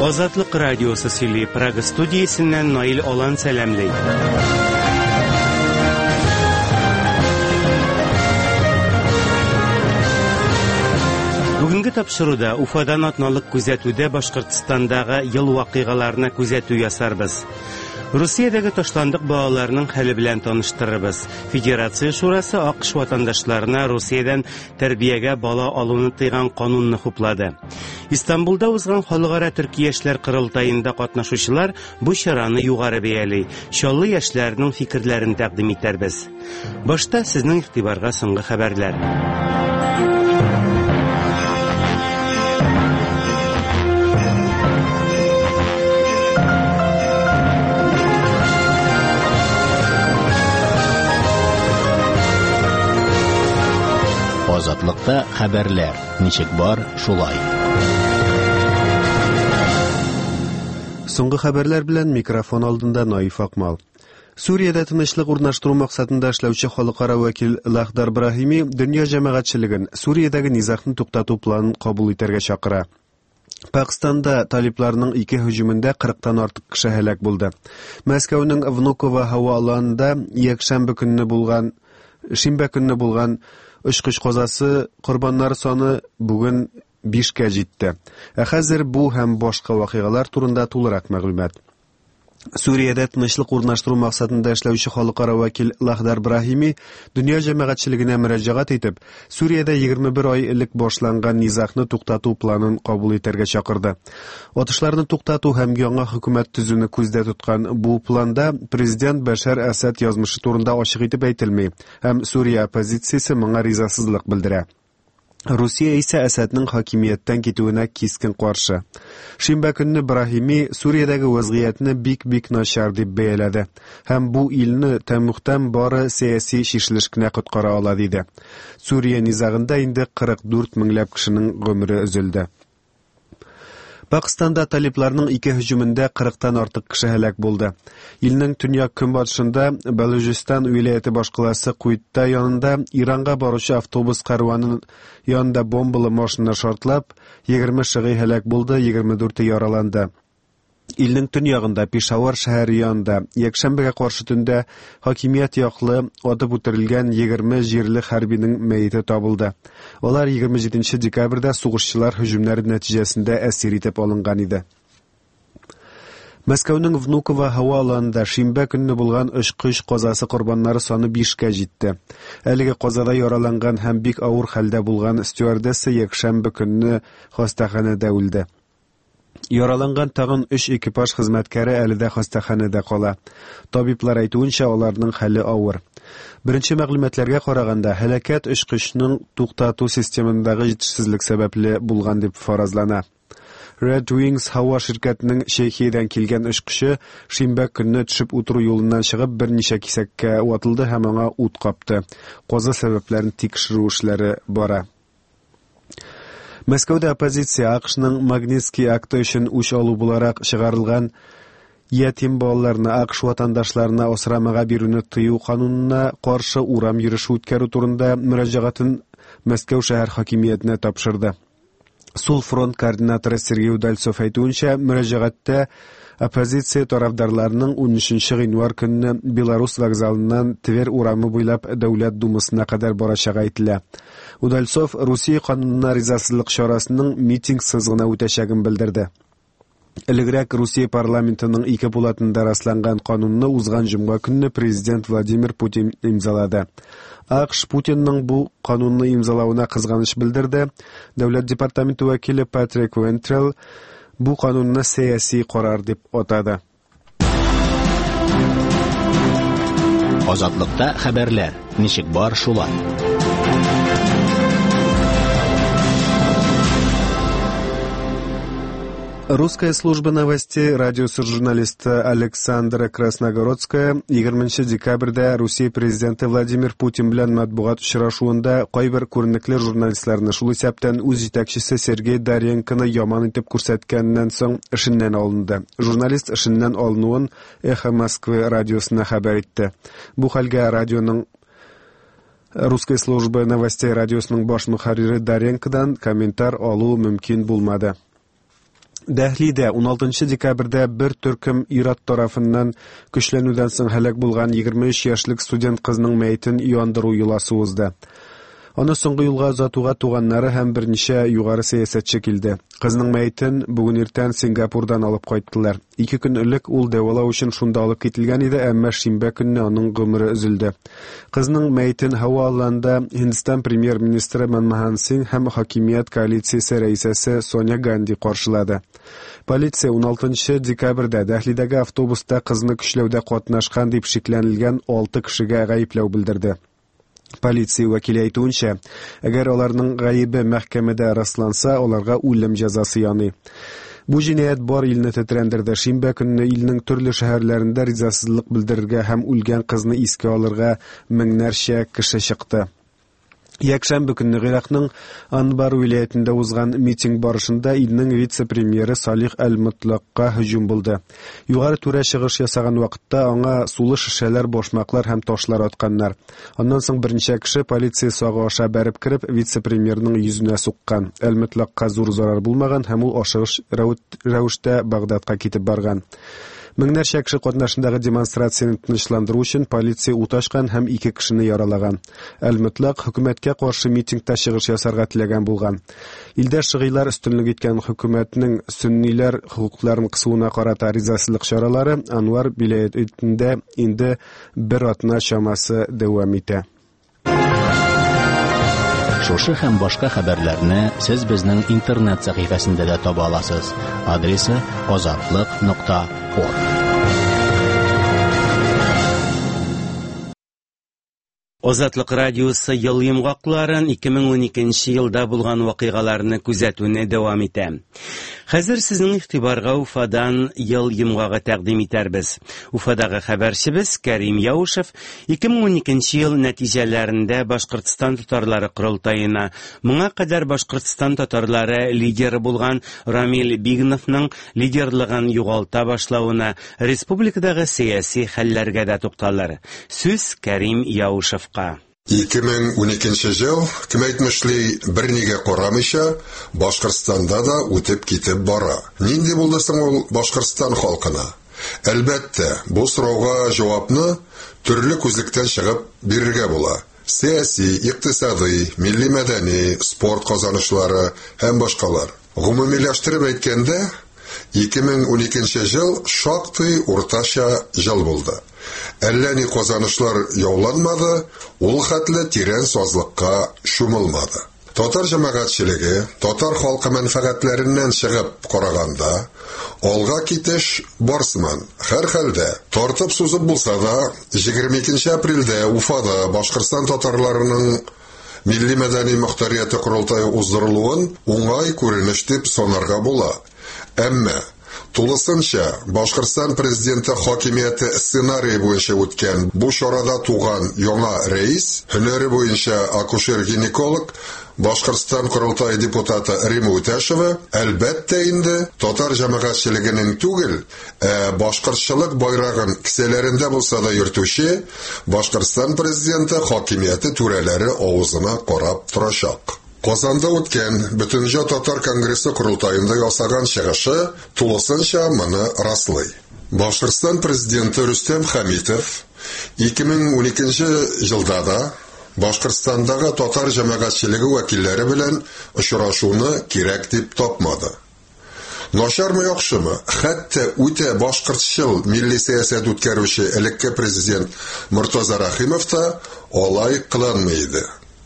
Азатлык радиосы сөйли, Прага студиясеннән Наил Алан сәламлый. Бүгенге тапшыруда Уфадан атналык күзәтүдә Башкортстандагы ел вакыйгаларына күзәтү ясарбыз. Русиядәге ташландык балаларның хәле белән таныштырырбыз. Федерация шурасы АКШ ватандашларына Русиядән тәрбиягә бала алуны тыйган канунны хуплады. Истанбулда узган халыкара төрки яшьләр кырылтаенда катнашучылар бу чараны югары бәяли. Чаллы яшьләрнең фикерләрен тәкъдим итәрбез. Башта сезнең игътибарга соңгы хәбәрләр. Азатлыкта хәбәрләр. Ничек бар, шулай. Соңгы хәбәрләр белән микрофон алдында Наиф Акмал. Сүриядә тынычлык урнаштыру максатында эшләүче халыкара вәкил Лахдар Брахими дөнья җәмәгатьчелеген Сүриядәге низагны туктату планын кабул итәргә чакыра. Пакистанда талибларның 2 һөҗүмендә 40-тан артык кеше һәлак булды. Мәскәүнең Внуково һава аланында шимбә көнне булган очкыч казасы корбаннары саны бүген 5-кә җитте. Хәзер бу һәм башка вакыйгалар турында тулырак мәгълүмат. Сүриядә тынычлык урнаштыру максатында эшләүче халыкара вәкил Лахдар Брахими дөнья җәмәгатьчелегенә мөрәҗәгать итеп, Сүриядә 21 ай элек башланган низагны туктату планын кабул итәргә чакырды. Атышларны туктату һәм яңа хөкүмәт төзүне күздә тоткан бу планда президент Башар Асад язмышы турында ачык итеп әйтелми, һәм Сүрия оппозициясе моңа ризасызлык белдерә. Русия исә Асадның хакимияттән китүенә кискен каршы. Шимбә көнне Брахими Сүриядәге вазгыятны бик начар дип бәяләде, һәм бу илне тәмуктан бары сәяси шишлеш кенә коткара ала диде. Сүрия низагында инде 44 меңләп кешенең гомере өзелде. Пакистанда талибларның 2 һөҗүмендә 40-тан артык кеше һәлак булды. Илнең төньяк көнбатышында Балуҗистан вилаяте башкаласы Куитта янында Иранга баручы автобус кәрваны янында бомбалы машина шартлап, 20 шәһри һәлак булды, 24 яраланды. Илнең төньягында Пешавар шәһәре янында якшәмбегә каршы төндә хакимият яклы атып үтерелгән 20 җирле хәрбинең мәете табылды. Алар 27 декабрьдә сугышчылар һөҗүмнәре нәтиҗәсендә әсир итеп алынган иде. Мәскәүнең Внуково һава аланында шимбә көнне булган очкыч казасы корбаннары саны 5-кә җитте. Әлеге казада яраланган һәм бик авыр хәлдә булган стюардесса якшәмбе көнне хастаханәдә үлде. Яраланган тагын 3 экипаж хезмәткәре әле дә хастаханәдә кала. Табиблар әйтүенчә, аларның хәле авыр. Беренче мәгълүматларга караганда, һәлакәт очкычның туктату системасындагы җитешсезлек сәбәпле булган дип фаразлана. Red Wings һава ширкәтенең Шейхиядән килгән очкычы шимбә көнне төшеп утыру юлыннан чыгып берничә кисәккә ватылды һәм аңа ут капты. Каза сәбәпләрен тикшерү эшләре бара. Мәскәүдә оппозиция АКШның Магнитский акты өчен үч алу буларак чыгарылган ятим балаларны АКШ ватандашларына асрамага бирүне тыю канунына каршы урам йөреше үткәрү турында мөрәҗәгатен Мәскәү шәһәр хакимиятенә тапшырды. Сул фронт координаторы Сергей Удальцов әйтүенчә, мөрәҗәгатьтә оппозиция тарафдарларының 13 гыйнвар көнне Белорус вокзалыннан Тверь урамы буйлап Дәүләт думасына кадәр барачагы әйтелә. Удальцов Русия канунына ризасызлык чарасының митингсыз гына үтәчәген белдерде. Элегрәк Русия парламентының 2 пулатында расланган канунны узган җомга көнне президент Владимир Путин имзалады. АКШ Путинның бу канунны имзалауына кызганыч белдерде. Дәүләт департаменты вәкиле Патрик Вентрелл бу канунны сәяси карар дип атады. Азатлыкта хәбәрләр. Ничек бар, шулай. Русская служба новостей радиосы журналисты Александра Красногородская 20 декабрьдә Русия президенты Владимир Путин белән матбугат очрашуында кайбер күренекле журналистларны, шул исәптән үз җитәкчесе Сергей Даренконы яман итеп күрсәткәннән соң эшеннән алынды. Журналист эшеннән алынуын Эхо Москвы радиосына хәбәр итте. Бу хәлгә радионың Русская служба новостей радиосының баш мөхәррире Даренкодан комментар алу мөмкин булмады. Дәхлидә 16 декабрьдә бер төркем ир-ат тарафыннан көчләнүдән соң һәлак булган 23 яшьлек студент кызның мәетен яндыру юласы узды. Аны соңгы юлга озатуга туганнары һәм берничә югары сәясәтче килде. Кызның мәетен бүген иртән Сингапурдан алып кайттылар. 2 көн элек ул дәвалау өчен шунда алып кителгән иде, әмма шимбә көнне аның гомере өзелде. Кызның мәетен һава алында Һиндстан премьер-министры Манмохан Сингх һәм хакимият коалициясе рәисәсе Соня Ганди каршылады. Полиция 16 декабрьдә Дәхлидәге автобуста кызны көчләүдә катнашкан дип шикләнелгән 6 кешегә гаепләү белдерде. Полиция вәкиле әйтүенчә, әгәр аларның гаебе мәхкәмәдә расланса, аларга үлем җәзасы яный. Бу җинаять бар илне тетрәндерде. Шимбә көнне илнең төрле шәһәрләрендә ризасызлык белдерергә һәм үлгән кызны искә алырга меңнәрчә кеше чыкты. Якшәмбе көнне Гыйракның Анбар вилаятендә узган митинг барышында илнең вице-премьеры Салих Әл-Мотлакка һөҗүм булды. Югары түрә чыгыш ясаган вакытта аңа сулы шешәләр, башмаклар һәм ташлар атканнар. Аннан соң берничә кеше полиция сагы аша бәреп кирип вице-премьерның йөзенә суккан. Әл-Мотлакка зур зарар булмаган һәм ул ашыгыч рәвештә Багдадка китеп барган. Меңнәрчә кеше катнашындагы демонстрацияны тынычландыру өчен полиция ут ачкан һәм 2 кешене яралаган. Әл-Мотлак хөкүмәткә каршы митингта чыгыш ясарга теләгән булган. Илдә шыгыйлар өстенлек иткән хөкүмәтнең сөнниләр хукукларын кысуына карата ризасызлык чаралары Анвар вилаятендә инде 1 атна чамасы дәвам итә. Шушы һәм башка хәбәрләрне сез безнең интернет сәхифәсендә дә таба аласыз. Адресы azatlык.org. Азатлык радиосы ел йомгакларын 2012 елда булган вакыйгаларны күзәтүне дәвам итә. Хәзер сезнең игътибарга Уфадан ел йомгагы тәкъдим итәрбез. Уфадагы хәбәрчебез Кәрим Яушев 2012 ел нәтиҗәләрендә Башкортстан татарлары курултаена моңа кадәр Башкортстан татарлары лидеры булган Рамил Бигновның лидерлыгын югалта башлавына, республикадагы сияси хәлләргә дә тукталыр. Сүз Кәрим Яушев. 2012 ел, кем әйтмешли, бернигә карамыйча, Башкортстанда да үтеп китеп бара. Нинди булды соң ул Башкортстан халкына? Әлбәттә, бу сорауга җавапны төрле күзлектән чыгып бирергә була. Сияси, икътисади, милли-мәдәни, спорт казанышлары һәм башкалар. Гомумиләштереп әйткәндә, 2012 ел шактый уртача ел булды. Әллә ни казанышлар яуланмады, ул хәтле тирән сазлыкка шумылмады. Татар җәмәгатьчелеге, татар халкы мәнфәгатьләреннән чыгып караганда, алга китеш барсыман. Һәр хәлдә, тартып сузып булса да, 22 апрельдә Уфада Башкортстан татарларының милли-мәдәни мөхтәрияте курултае уздырылуын уңай күренеш дип санарга була. Әмма тулысынча Башкортстан президенты хакимияте сценарий буенча үткән бу чарада туган яңа рәис, һөнәре буенча акушер-гинеколог, Башкортстан курултае депутаты Рима Үтәшева, әлбәттә инде татар җәмәгатьчелегенең түгел, башкортчылык байрагын кисәләрендә булса да йөртүче Башкортстан президенты хакимияте түрәләре авызына карап торачак. Казанда үткән Бөтенҗа татар конгрессы курултаенда ясаган чыгышы тулысынча моны раслый. Башкортстан президенты Рөстәм Хәмитов 2012 елда да Башкортстандагы татар җәмәгатьчелеге вәкилләре белән очрашуны кирәк дип тапмады. Начармы яхшымы? Хәтта үтә башкортчыл милли сәясәт үткәрүче элекке президент Муртаза Рахимов та алай кыланмый иде.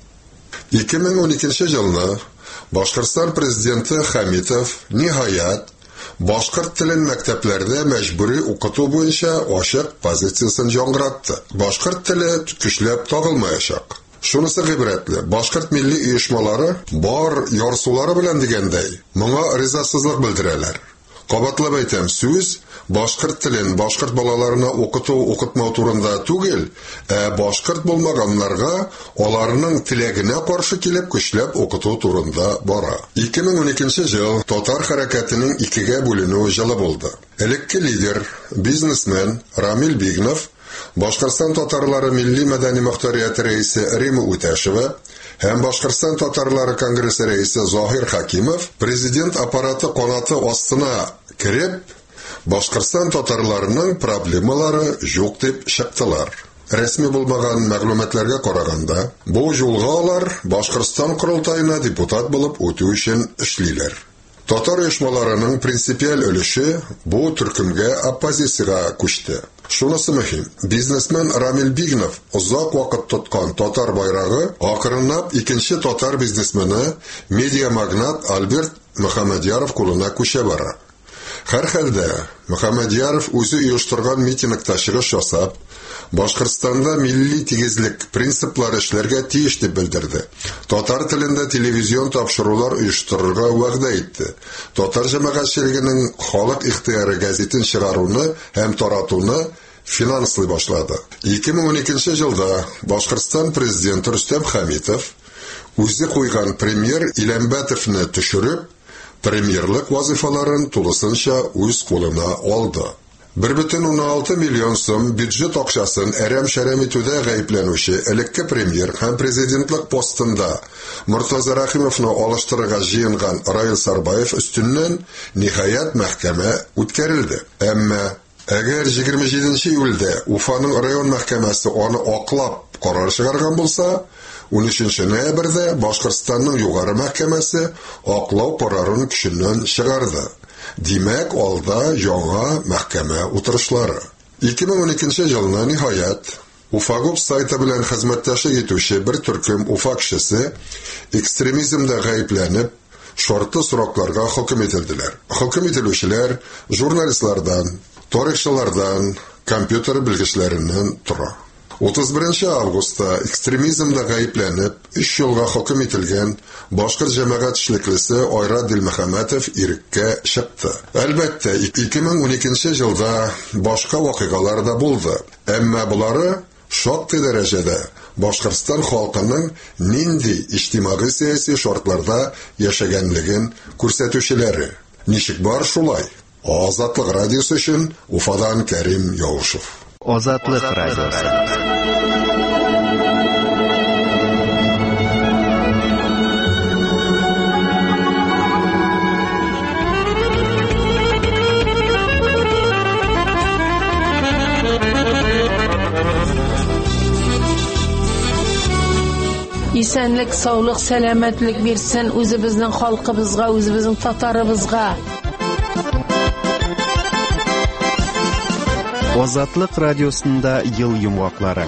2012 елны Башкортстан президенты Хәмитов ниһаять башкорт телен мәктәпләрдә мәҗбүри укыту буенча ачык позициясын яңгыратты. Башкорт теле көчләп тагылмаячак. Шунысы гыйбрәтле, башкорт милли оешмалары бар ярсулары белән дигәндәй, моңа ризасызлык белдерәләр. Кабатлап әйтәм, сүз башкорт телен башкорт балаларына укытмау турында түгел, башкорт булмаганнарга аларның теләгенә каршы килеп көчләп укыту турында бара. 2012 ел татар хәрәкәтенең икегә бүленү елы булды. Элекке лидер, бизнесмен Рамил Бигнов Башкортстан татарлары милли мәдәни мөхтәрияте рәисе Рима Үтәшева һәм Башкортстан татарлары конгрессы рәисе Захир Хакимов президент аппараты канаты астына кирип, Башкортстан татарларының проблемалары юк дип чыктылар. Рәсми булмаган мәгълүматларга караганда, бу юлга алар Башкортстан курултайына депутат булып үтү өчен эшлиләр. Татар оешмаларының принципиаль өлеше бу төркемгә оппозициягә күчте. Шунысы мөһим. Бизнесмен Рамил Бигнов озак вакыт тоткан татар байрагы акрынлап икенче татар бизнесмены медиа магнат Альберт Мөхәммәдияров кулына күчә бара. Һәр хәлдә Мөхәммәдияров үзе оештырган митингта чыгыш ясап, Башкортстанда милли тигезлек принциплары эшләргә тиеш дип белдерде. Татар телендә телевизион тапшырулар оештырырга вәгъдә итте. Татар җәмәгатьчелегенең халык ихтыяры газетын чыгаруны һәм таратуны финанслый башлады. 2012 елда Башкортстан президенты Рөстәм Хәмитов үзе куйган премьер Иләмбәтовны төшереп, премьерлык вазифаларын тулысынча үз кулына алды. 1,6 миллион сум бюджет акчасын әрәм-шәрәм итүдә гаепләнүче элекке премьер һәм президентлык постында Муртаза Рахимовны алыштырырга җыенган Раил Сарбаев өстеннән ниһаять мәхкәмә үткәрелде. Әмма әгәр 27 июльдә Уфаның район мәхкәмәсе аны аклап карар чыгарган булса, 13 ноябрьдә Башкортстанның югары мәхкәмәсе аклау карарын көченнән чыгарды. Димәк, алда яңа мәхкәмә утырышлары. 2012 елда ниһаять Уфагуб сайты белән хезмәттәшлек итүче бер төркем Уфа кешесе экстремизмда гаепләнеп, шартлы срокларга хөкем ителделәр. Хөкем ителүчеләр журналистлардан, тарихчылардан, компьютер белгечләреннән тора. 31 августта экстремизмда гаепләнеп 3 елга хөкем ителгән башкорт җәмәгатьчелеклесе Айрат Дилмөхәммәтов иреккә чыкты. Әлбәттә, 2012 елда башка вакыйгалар да булды. Әмма булары шактый дәрәҗәдә Башкортстан халкының нинди иҗтимагый сәяси шартларда яшәгәнлеген күрсәтүчеләре. Ничек бар шулай? Азатлык радиосы өчен Уфадан Кәрим Яушев. Азатлык радиосы. Исәнлек, саулык, сәламәтлек бирсен үзебезнең халкыбызга, үзебезнең татарыбызга. Азатлык радиосында ел йомгаклары.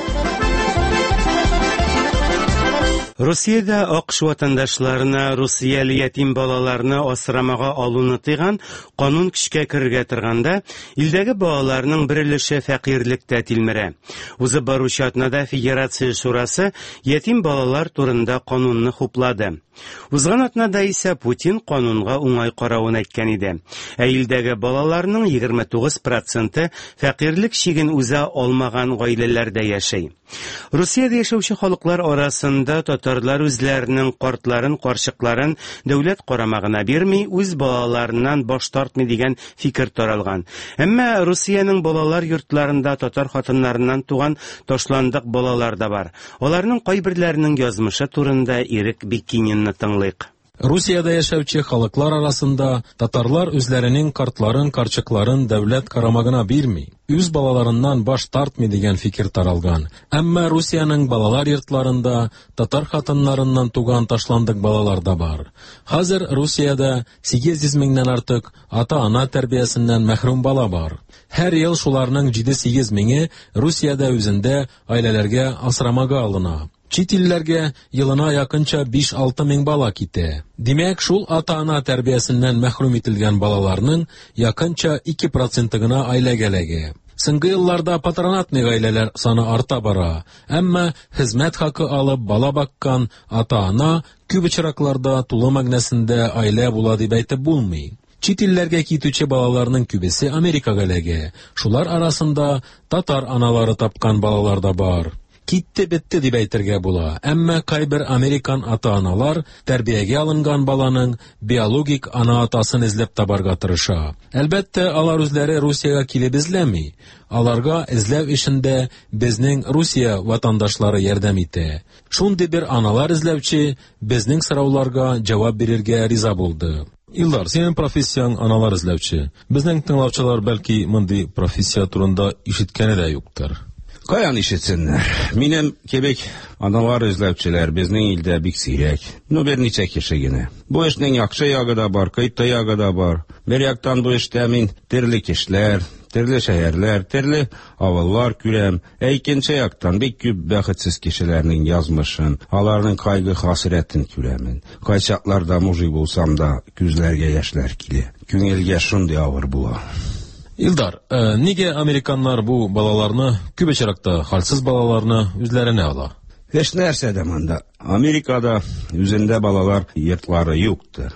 Русиядә АКШ ватандашларына Русияле ятим балаларны асрамага алуны тыйган канун көчкә кергә торганда, илдәге балаларның бер өлеше фәкыйрьлектә тилмерә. Узып баручы атнада Федерация шурасы ятим балалар турында канунны хуплады. Узган атнада исә Путин канунга уңай каравын әйткән иде. Ә илдәге балаларның 29% фәкыйрьлек чиген үзә алмаган гаиләләрдә яшәй. Русиядә яшәүче халыклар арасында татарлар үзләренең картларын, карчыкларын дәүләт карамагына бирми, үз балаларыннан баш тартмый дигән фикер таралган. Әмма Русиянең балалар йортларында татар хатыннарыннан туган ташландык балалар да бар. Аларның кайберләренең язмышы турында Ирек Бикининны тыңлыйк. Русиядә яшәүче халыклар арасында татарлар үзләренең картларын, карчыкларын дәүләт карамагына бирми, үз балаларыннан баш тартмый дигән фикер таралган. Әмма Русиянең балалар йортларында татар хатыннарыннан туган ташландык балалар да бар. Хәзер Русиядә 800 меңнән артык ата-ана тәрбиясеннән мәхрүм бала бар. Һәр ел шуларның 7-8 меңе Русиядә үзендә гаиләләргә асрамага алына. Чит илләргә елына якынча 5-6 мең бала китә. Димәк, шул ата-ана тәрбиясеннән мәхрүм ителгән балаларның якынча 2% гына аиләгәләге. Соңгы елларда патронатный гаиләләр саны арта бара. Әмма хезмәт хакы алып бала баккан ата-ана күп очракларда тулы мәгънәсендә аилә була дип әйтеп булмый. Чит илләргә китүче балаларның күбесе Америкага эләгә. Шулар арасында татар аналары тапкан балалар да бар. китте бетте дип әйтергә була. Әмма кайбер американ ата-аналар тәрбиягә алынган баланың биологик ана атасын эзләп табарга тырыша. Әлбәттә, алар үзләре Русиягә килеп эзләми. Аларга эзләү эшендә безнең Русия ватандашлары ярдәм итә. Шундый бер аналар эзләүче безнең сорауларга җавап бирергә риза булды. Илдар, синең профессияң аналар эзләүче. Безнең тыңлаучылар бәлки мондый профессия турында ишеткәне дә юктыр. Каян ишетсеннәр? Минем кебек аналар эзләүчеләр безнең илдә бик сирәк. Берничә кеше генә. Бу эшнең яхшы ягы да бар, кыйты ягы да бар. Бер яктан бу эштә мин төрле кешеләр, төрле шәһәрләр, төрле авыллар күрәм. Икенче яктан бик күп бәхетсез кешеләрнең язмышын, аларның кайгы-хәсрәтен күрәмен. Кайчакларда мужик булсам да күзләргә яшьләр килә. Күңелгә шундый авыр була. Илдар, нигә американнар бу балаларны, күп очракта хәлсез балаларны үзләренә ала? Һеч нәрсә дә монда. Америкада үзендә балалар йортлары юктыр.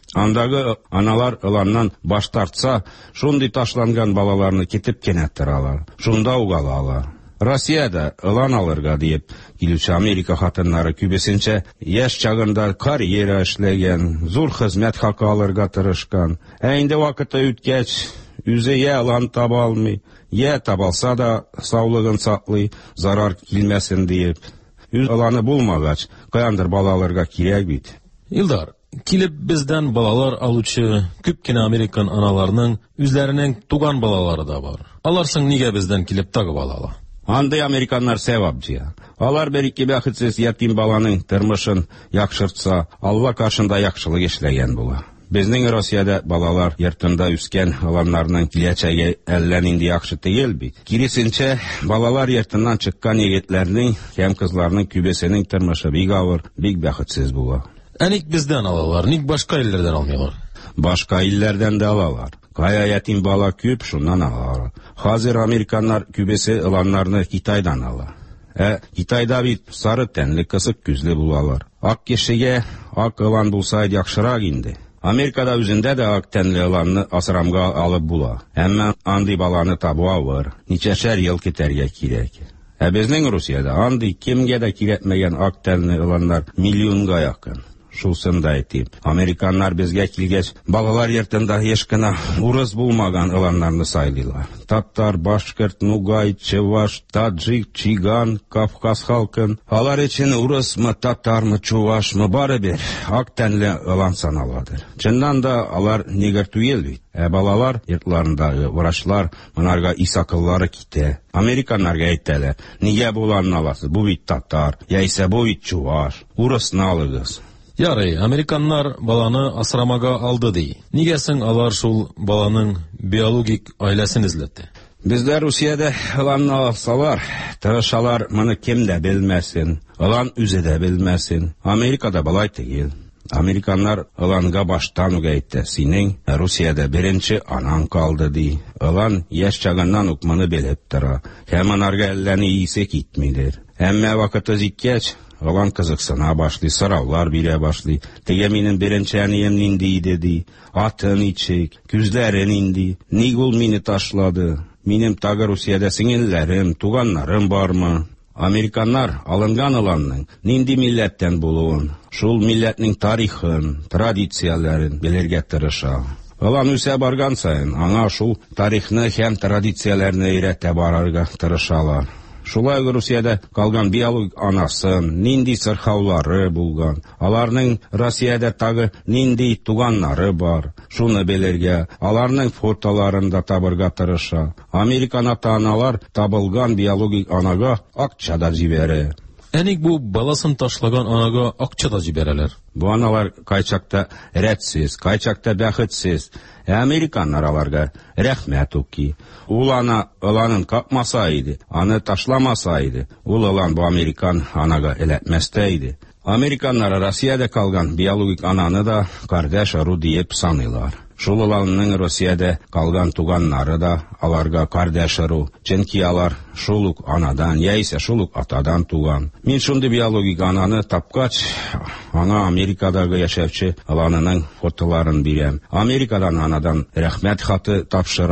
Андагы аналар ыланнан баш тартса, шундый ташланган балаларны китеп кенә торалар. Шунда ук алалар. Россиядә ылан алырга диеп килүче Америка хатыннары күбесенчә яшь чагында карьера эшләгән, зур хезмәт хакы алырга тырышкан. Инде вакыты үткәч, үзе я ылан таба алмый, я табалса да саулыгын саклый, зарар килмәсен диеп. Үз ыланы булмагач, каяндыр бала алырга кирәк бит. Илдар, килеп бездән балалар алучы күп кенә американ аналарның үзләренең туган балалары да бар. Алар соң нигә бездән килеп тагып алалар? Андый американнар сәвап җыя. Алар бер-ике бәхетсез ятим баланың тормышын яхшыртса, Алла каршында яхшылык эшләгән була. Безнең Россиядә балалар йортында үскән аларның киләчәге әллә нинди яхшы түгел бит. Киресенчә, балалар йортыннан чыккан егетләрнең һәм кызларның күбесенең тормышы бик авыр, бик бәхетсез була. Ник бездән алалар, ник башка илләрдән алмыйлар? Башка илләрдән дә алалар. Кая ятим бала күп, шуннан алалар. Хәзер американнар күбесе ыланнарны Китайдан ала. Китайда бит сары тәнле, кысык күзле булалар. Ак кешегә ак ылан булса яхшырак инде. Америкада үзендә дә ак тәнле ыланны асрамга алып була. Әмма андый баланы табу авыр, ничәшәр ел китәргә кирәк. Безнең Русиядә андый кемгә дә кирәкмәгән ак тәнле ыланнар миллионга якын. Шусын да әйтим. Американнар безгә килгәч, балалар йортында еш кына урыс булмаган ыланнарны сайлыйлар. Татар, башкорт, нугай, чуваш, таджик, чиган, Кавказ халкын. Алар өчен урысмы, татармы, чувашмы барыбер ак тәнле ылан саналадыр. Чыннан да алар негр түгел бит. Балалар йортларындагы врачлар монарга исакыллары китә. Американнарга әйтәләр: "Нигә буланны аласыз? Бу бит татар, яисә бу бит чуваш. Урысны алыгыз." Ярый, американнар баланы асрамага алды ди. Нигә соң алар шул баланың биологик аиләсен эзләтте? Бездә Русиядә ыланны алсалар, тырышалар моны кем дә белмәсен, ылан үзе дә белмәсен. Америкада балай түгел. Американнар ыланга баштан ук әйтә: "Синең Русиядә беренче анаң калды" ди. Ылан яшь чагыннан ук моны белеп тора. Һәм анарга әллә ни исе китмидер. Әмма вакыты җиткәч, ылан кызыксына башлый, сораулар бирә башлый. Теге минем беренче әнием нинди иде ди, аты ничек, күзләре нинди, ник ул мине ташлады, минем тагы Русиядә сеңелләрем, туганнарым бармы? Американнар алынган ыланның нинди милләттән булуын, шул милләтнең тарихын, традицияләрен белергә тырыша. Ылан үсә барган сайын, аңа шул тарихны һәм традицияләрне өйрәтә барырга тырышалар. Шулай Русиядә калган биологик анасын, нинди сырхаулары булган, аларның Россиядә тагы нинди туганнары бар, шуны белергә, аларның фотоларын да табырга тырыша. Американ ата-аналар табылган биологик анага акча да җибәрә. Ник бу баласын ташлаган анага акча да җибәрәләр? Бу аналар кайчакта рәтсез, кайчакта бәхетсез. Американнар аларга рәхмәт уки. Ул ыланын капмаса иде, аны ташламаса иде, ул ылан бу американ анага эләтмәстә иде. Американнар Россиядә калган биологик ананы да кардәш ару диеп саныйлар. Шул ыланның Россиядә калган туганнары да аларга кардәш ару, чөнки алар шул ук анадан, яисә шул ук атадан туган. Мин шундый биологик ананы тапкач, аңа Америкадагы яшәүче ыланының фотоларын бирәм. Америкадан анадан рәхмәт хаты тапшырам.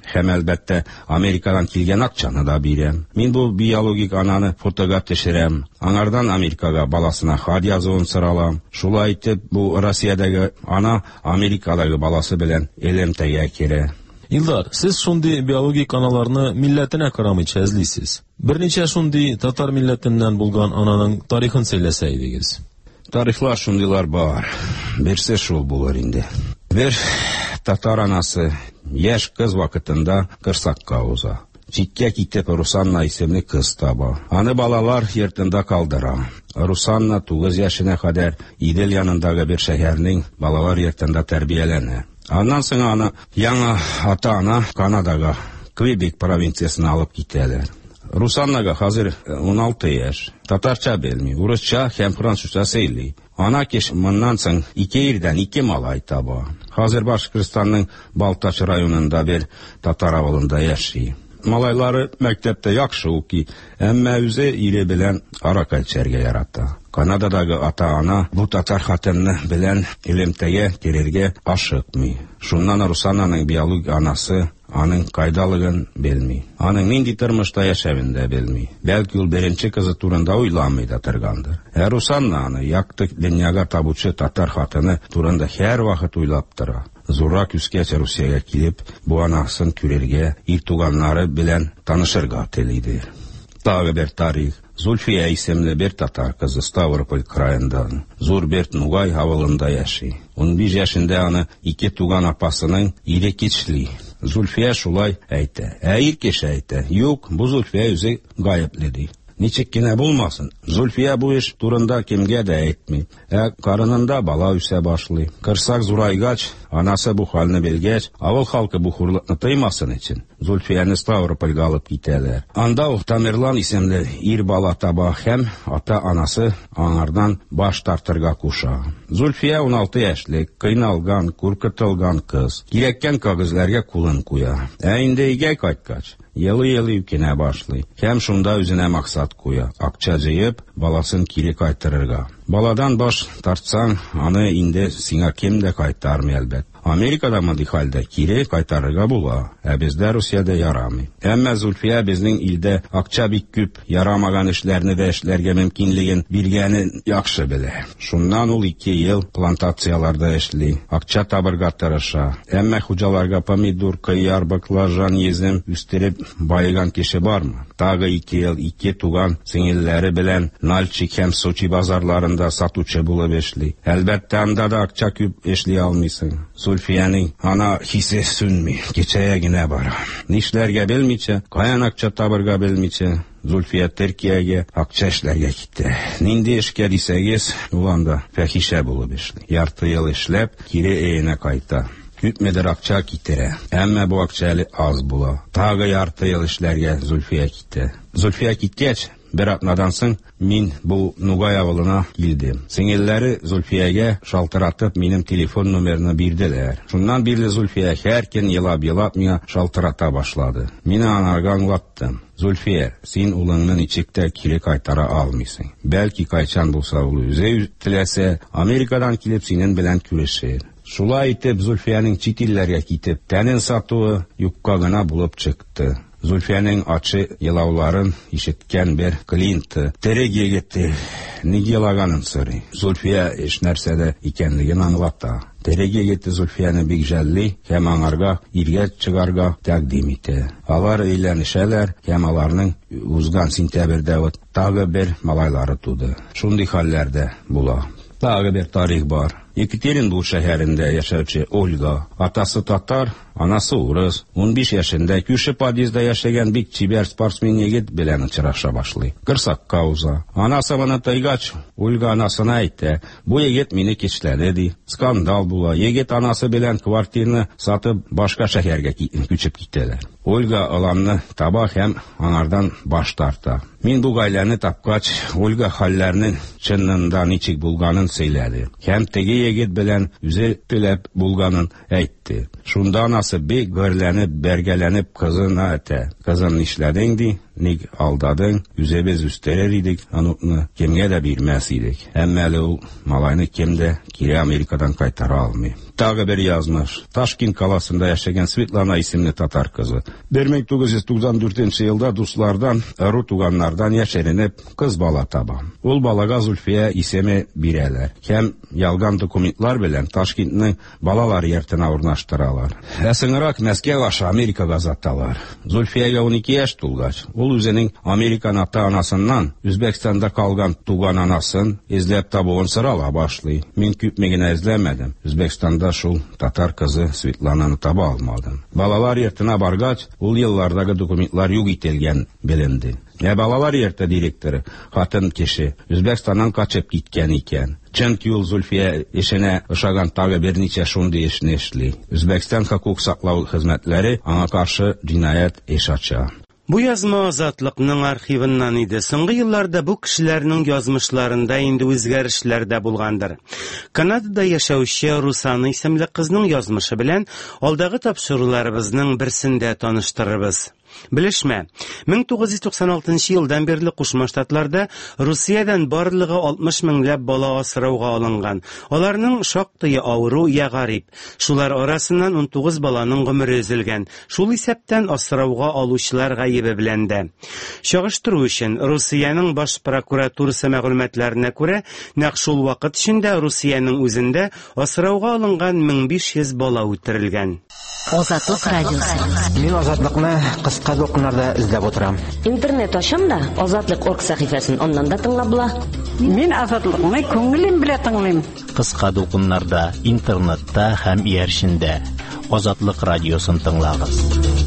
һәм әлбәттә Америкадан килгән акчаны да бирәм. Мин бу биологик ананы фотога төшерәм. Аңардан Америкага баласына хат язуын соралам. Шулай итеп, бу Россиядәге ана Америкадагы баласы белән элемтәгә керә. Илдар, сез шундый биологик аналарны милләтенә карамыйча эзлисез. Берничә шундый татар милләтеннән булган ананың тарихын сөйләсә идегез. Тарихлар шундыйлар бар. Берсе шул булыр инде. Бер татар анасы яшь кыз вакытында Кырсакка уза. Читкә китеп Русанна исемле кыз таба. Аны балалар йортында калдыра. Русанна 9 яшенә кадәр Идел янындагы бер шәһәрнең балалар йортында тәрбияләнә. Аннан соң аны яңа ата-ана Канадага, Квебек провинциясына алып китәләр. Русаннага хәзер 16 яшь. Татарча белми, урысча һәм французча сөйли. Ана кеш моннан соң 2 ирдән 2 малай таба. Хәзер Башкортстанның Балтач районында бер татар авылында яши. Малайлары мәктәптә яхшы укый, әмма үзе ире белән аракы эчәргә ярата. Канададагы ата-ана бу татар хатынны белән элемтәгә керергә ашыкмый. Шуннан Русаннаның биологик анасы аның кайдалыгын белми. Аның нинди тормышта яшәвен дә белми. Бәлки ул беренче кызы турында уйламый да торгандыр. Русанна аны якты дөньяга табучы татар хатыны турында һәр вакыт уйлап тора. Зуррак үскәч Русиягә килеп, бу анасын күрергә, ир туганнары белән танышырга телидер. Тагы бер тарих. Зульфия исемле бер татар кызы Ставрополь краендан Зур Берт Нугай авылында яши. 15 яшендә аны 2 туган апасының ире кичли. Зульфия шулай әйтә. Ир кеше әйтә. Юк, бу Зульфия үзе гаепле ди. Ничек кенә булмасын. Зульфия бу эш турында кемгә дә әйтми. Карынында бала үсә башлый. Кырсак зурайгач, анасы бу хәлне белгәч, авыл халкы бу хурлыкны тыймасын өчен Зульфияны Ставропольга алып китәләр. Анда ул Тамерлан исемле ир бала таба һәм ата-анасы аңардан баш тартырга куша. Зульфия 16 яшьлек, кыйналган, куркытылган кыз. Кирәккән кагызларга кулын куя. Инде өйгә кайткач, елый-елый үкенә башлый. Һәм шунда үзенә максат куя. Акча җыеп, баласын кире кайтырырга. Баладан баш тартсаң, аны инде сиңа кем дә кайтармый әлбәт. Америкада мондый хәлдә кире кайтарырга була, бездә Русиядә ярамый. Әмма Зульфия безнең илдә акча бик күп, ярамаган эшләрне дә эшләргә мөмкинлеген биргәнен яхшы белә. Шуннан ул 2 ел плантацияларда эшли, акча табырга тырыша. Әмма хуҗаларга помидор, кыяр, баклажан, йөзем үстереп байыган кеше бармы? Тагы 2 ел 2 туган сеңелләре белән Нальчик һәм Сочи базарларында сатучы булып эшли. Әлбәттә, анда да акча күп эшли алмыйсың. Зульфияның ана хисе сүнми, кечәя генә бара. Нишләргә белмичә, каян акча табырга белмичә, Зульфия Төркиягә акча эшләргә китте. Нинди эшкә дисәгез, ул анда фәхишә булып эшли. Ярты ел эшләп, кире өенә кайта. Күпмедер акча китерә. Әмма бу акча әле аз була. Тагы ярты ел эшләргә Зульфия китте. Зульфия киткәч, бер атнадан соң мин бу Нугай авылына килдем. Сеңелләре Зульфиягә шалтыратып минем телефон номерны бирделәр. Шуннан бирле Зульфия һәр көн елап миңа шалтырата башлады. Мин аңарга аңлаттым. Зульфия, син улыңны ничек тә кире кайтара алмыйсың. Бәлки кайчан булса ул үзе теләсә, Америкадан килеп синең белән күрешер. Шулай итеп Зульфияның чит илләргә китеп, тәнен сатуы юкка гына булып чыкты. Зульфияның ачы елауларын ишеткән бер Клинт терек егете ник елаганын сорый. Зульфия эш нәрсәдә икәнлеген аңлата. Терек егете Зульфияны бик жәлли һәм аңарга иргә чыгарга тәкъдим итә. Алар өйләнешәләр һәм аларның узган сентябрьдә тагы бер малайлары туды. Шундый хәлләрдә була. Тагы бер тарих бар. Екатеринбург шәһәрендә яшәүче Ольга, атасы татар, анасы урыс, 15 яшендә күрше подъездда яшәгән бик чибәр спортсмен егет белән очраша башлый. Кырсакка уза. Анасы моны тойгач, Ольга анасына әйтә: "Бу егет мине кичләде" ди. Скандал була. Егет анасы белән квартираны сатып башка шәһәргә күчеп китәләр. Ольга аланны таба һәм аңардан баш тарта. Мин бу гаиләне тапкач, Ольга хәлләрнең чыннында ничек булганын сөйләде. Һәм теге егет белән үзе теләп булганын әйтте. Шунда анасы бик гөрләнеп, бәргәләнеп кызына әйтә. Кызым, нишләдең ди? Ник алдадың? Үзебез үстерер идек, анутны кемгә дә бирмәс идек. Әмма әле ул малайны кем дә кире Америкадан кайтара алмый. Тагы бер язмыш. Ташкент каласында яшәгән Светлана исемле татар кызы. 1994 елда дуслардан, ыру туганнардан яшеренеп кыз бала таба. Ул балага Зульфия исеме бирәләр. Һәм ялган документлар белән Ташкентның балалар йортына урнаштыралар. Соңрак Мәскәү аша Америкага озаталар. Зульфиягә 12 яшь тулгач, ул үзенең Американ ата-анасыннан Үзбәкстанда калган туган анасын эзләп табуын сорала башлый. Мин күпме генә эзләмәдем. Үзбәкстанда шул татар кызы Светлананы таба алмадым. Балалар йортына баргач, ул еллардагы документлар юк ителгән беленде. Балалар йорты директоры, хатын кеше, Үзбәкстаннан качып киткән икән. Чөнки ул Зульфия эшенә ошаган тагы берничә шундый эшне эшли. Үзбәкстан хокук саклау хезмәтләре аңа каршы җинаять эш ача. Бу язма Азатлыкның архивыннан иде. Соңгы елларда бу кешеләрнең язмышларында инде үзгәрешләр дә булгандыр. Канадада яшәүче Русана исемле кызның язмышы белән алдагы тапшыруларыбызның берсендә таныштырырбыз. Белешмә, 1996 елдан бирле Кушма Штатларда Русиядән барлыгы 60 меңләп бала асрауга алынган. Аларның шактые авыру я гарип. Шулар арасыннан 19 баланың гомере өзелгән. Шул исәптән асрауга алучылар гаебе белән дә. Чагыштыру өчен Русиянең баш прокуратурасы мәгълүматларына күрә, нәкъ шул вакыт эчендә Русиянең үзендә асрауга алынган 1500 бала үтерелгән. Азатлык радиосы. Мин Азатлыкны кыска докумнарда эзләп утырам. Интернет ачам да Азатлык.орг сәхифәсен аннан да тыңлап була. Мин Азатлыкны күңелем белән тыңлыйм. Кыска докумнарда, интернетта һәм ияршендә Азатлык радиосын тыңлагыз.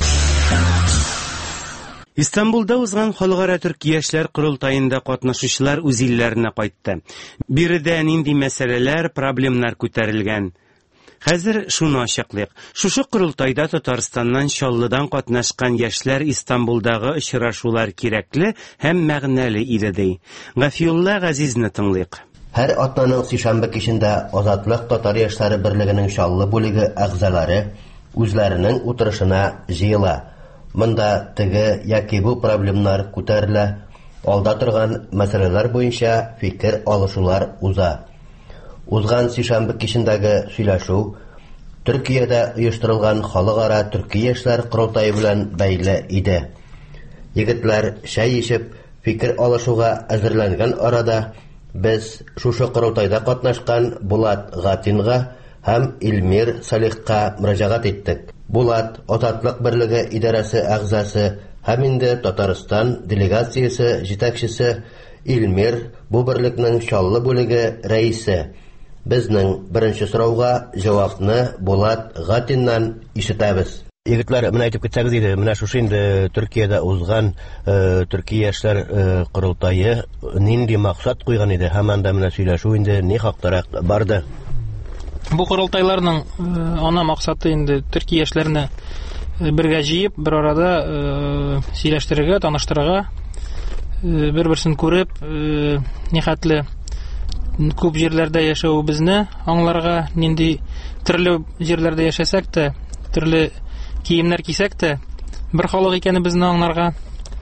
Истанбулда узган халыкара төрки яшьләр курултаенда катнашучылар үз илләренә кайтты. Биредә нинди мәсьәләләр, проблемнар күтәрелгән? Хәзер шуны ачыклыйк. Шушы курултайда Татарстаннан Чаллыдан катнашкан яшьләр Истанбулдагы очрашулар кирәкле һәм мәгънәле иде ди. Гафиулла Газизны тыңлыйк. Һәр атнаның сишәмбе кичендә Азатлык татар яшьләре берлегенең Чаллы бүлеге әгъзалары үзләренең утырышына җыела. Монда теге яки бу проблемалар күтәрелә, алда торган мәсьәләләр буенча фикер алышулар уза. Узган сишәмбе кичендәге сөйләшү Төркиядә оештырылган халыкара төрки яшьләр курултайы белән бәйле иде. Егетләр чәй ичеп, фикер алышуга әзерләнгән арада без шушы курултайда катнашкан Булат Гатинга һәм Илмир Салихка мөрәҗәгать иттек. Булат Азатлык берлеге идарәсе әгъзасы һәм инде Татарстан делегациясе җитәкчесе Илмир бу берлекнең Чаллы бүлеге рәисе. Безнең беренче сорауга җавапны Булат Гатиннан ишетәбез. Егетләр, менә әйтеп китсәгез иде, менә шушы инде Төркиядә узган төрки яшьләр курултайы нинди максат куйган иде, һәм анда менә сөйләшү инде ни хактарак барды. Бу курултайларның ана максаты инде төрки яшьләрне бергә җыеп, бер арада сөйләштерергә, таныштырырга, бер-берсен күреп, нихәтле күп җирләрдә яшәү безне аңларга, нинди төрле җирләрдә яшәсәк тә, төрле киемнәр кисәк тә, бер халык икәнебезне аңларга,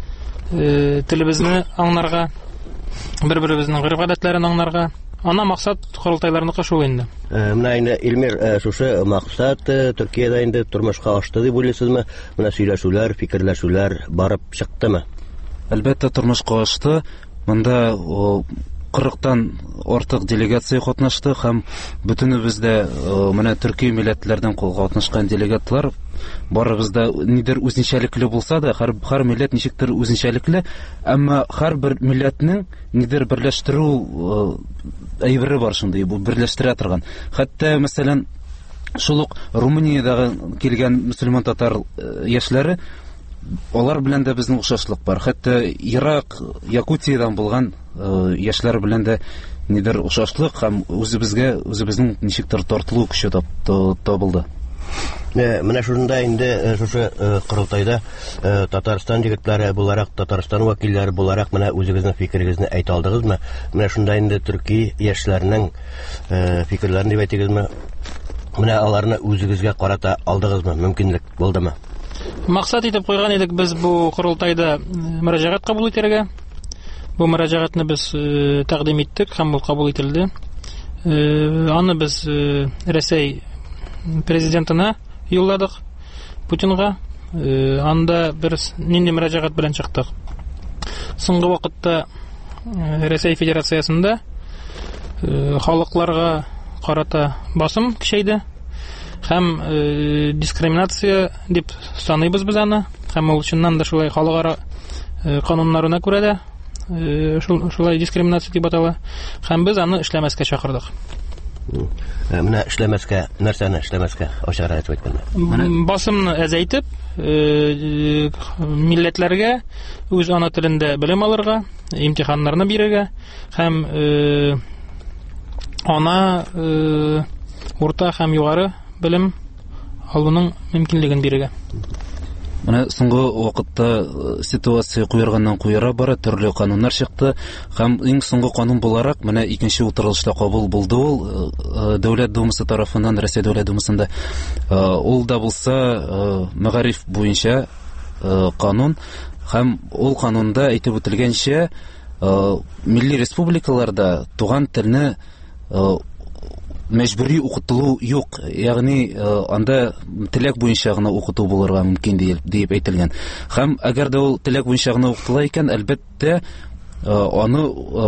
телебезне аңларга, бер-беребезнең гыйрф-гадәтләрен аңларга. Ана максат курултайларны кышу инде. Менә инде Илмир, шушы максат Төркиядә инде тормышка ашты дип уйлыйсызмы? Менә сөйләшүләр, фикерләшүләр барып чыктымы? Әлбәттә тормышка ашты. Монда 40-тан артык делегация катнашты һәм бөтенебез дә менә төрки милләтләрдән катнашкан делегатлар барыбыз да нидер үзенчәлекле булса да, һәр милләт ничектер үзенчәлекле, әмма һәрбер милләтнең нидер берләштерү әйбере бар шундый, бу берләштерә торган. Хәтта мәсәлән, шул ук Румыниядәге килгән мөселман татар яшьләре, алар белән дә безнең охшашлык бар. Хәтта Ирак, Якутиядан булган яшьләр белән дә нидер охшашлык һәм үзебезнең ничектер тартылу көче табылды. Менә шунда инде шушы курултайда Татарстан егетләре буларак, Татарстан вәкилләре буларак менә үзегезнең фикерегезне әйтә алдыгызмы? Менә шунда инде төрки яшьләренең фикерләрен дип әйтегезме? Менә аларны үзегезгә карата алдыгызмы? Мөмкинлек булдымы? Максат итеп куйган идек без бу курултайда мөрәҗәгать кабул итәргә. Бу мөрәҗәгатьне без тәкъдим иттек һәм ул кабул ителде. Аны без Россия президентына юлладык, Путинга. Анда бер нинди мөрәҗәгать белән чыктык. Соңгы вакытта Россия Федерациясында халыкларга карата басым көчәйде һәм дискриминация дип саныйбыз без аны. Һәм ул чыннан да шулай халыкара кануннарына күрә дә шулай дискриминация дип атала. Һәм без аны эшләмәскә чакырдык. Менә эшләмәскә, нәрсәне эшләмәскә ачыграк әйтеп әйткәндә. Басымны әзәйтеп, милләтләргә үз ана телендә белем алырга, имтиханнарны бирергә һәм ана урта һәм югары белем алуның мөмкинлеген бирергә. Менә соңгы вакытта ситуация куерганнан-куера бара, төрле кануннар чыкты һәм иң соңгы канун буларак менә икенче утырылышта кабул булды ул Дәүләт Думасы тарафыннан, Россия Дәүләт Думасында. Ул да булса мәгариф буенча канун һәм ул канунда әйтеп үтелгәнчә милли республикаларда туган телне мәҗбүри укытылу юк, ягъни анда теләк буенча гына укыту булырга мөмкин дип әйтелгән. Һәм әгәр дә ул теләк буенча гына укытыла икән, әлбәттә аны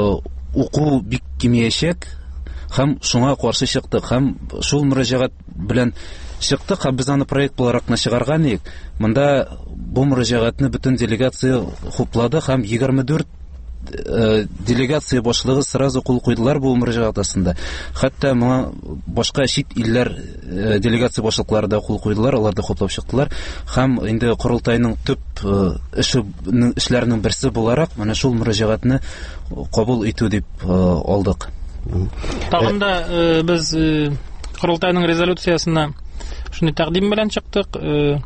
уку бик кимиячәк һәм шуңа каршы чыктык һәм шул мөрәҗәгать белән чыктык һәм без аны проект буларак чыгарган идек. Монда бу мөрәҗәгатьне бөтен делегация хуплады һәм 24 делегация башлыгы сразу кул куйдылар бу мөрәҗәгать астында. Хәтта моңа башка чит илләр делегация башлыклары да кул куйдылар, алар да хуплап чыктылар. Һәм инде курултайның төп эшләренең берсе буларак менә шул мөрәҗәгатьне кабул итү дип алдык. Тагын да без курултайның резолюциясына шуны тәкъдим белән чыктык.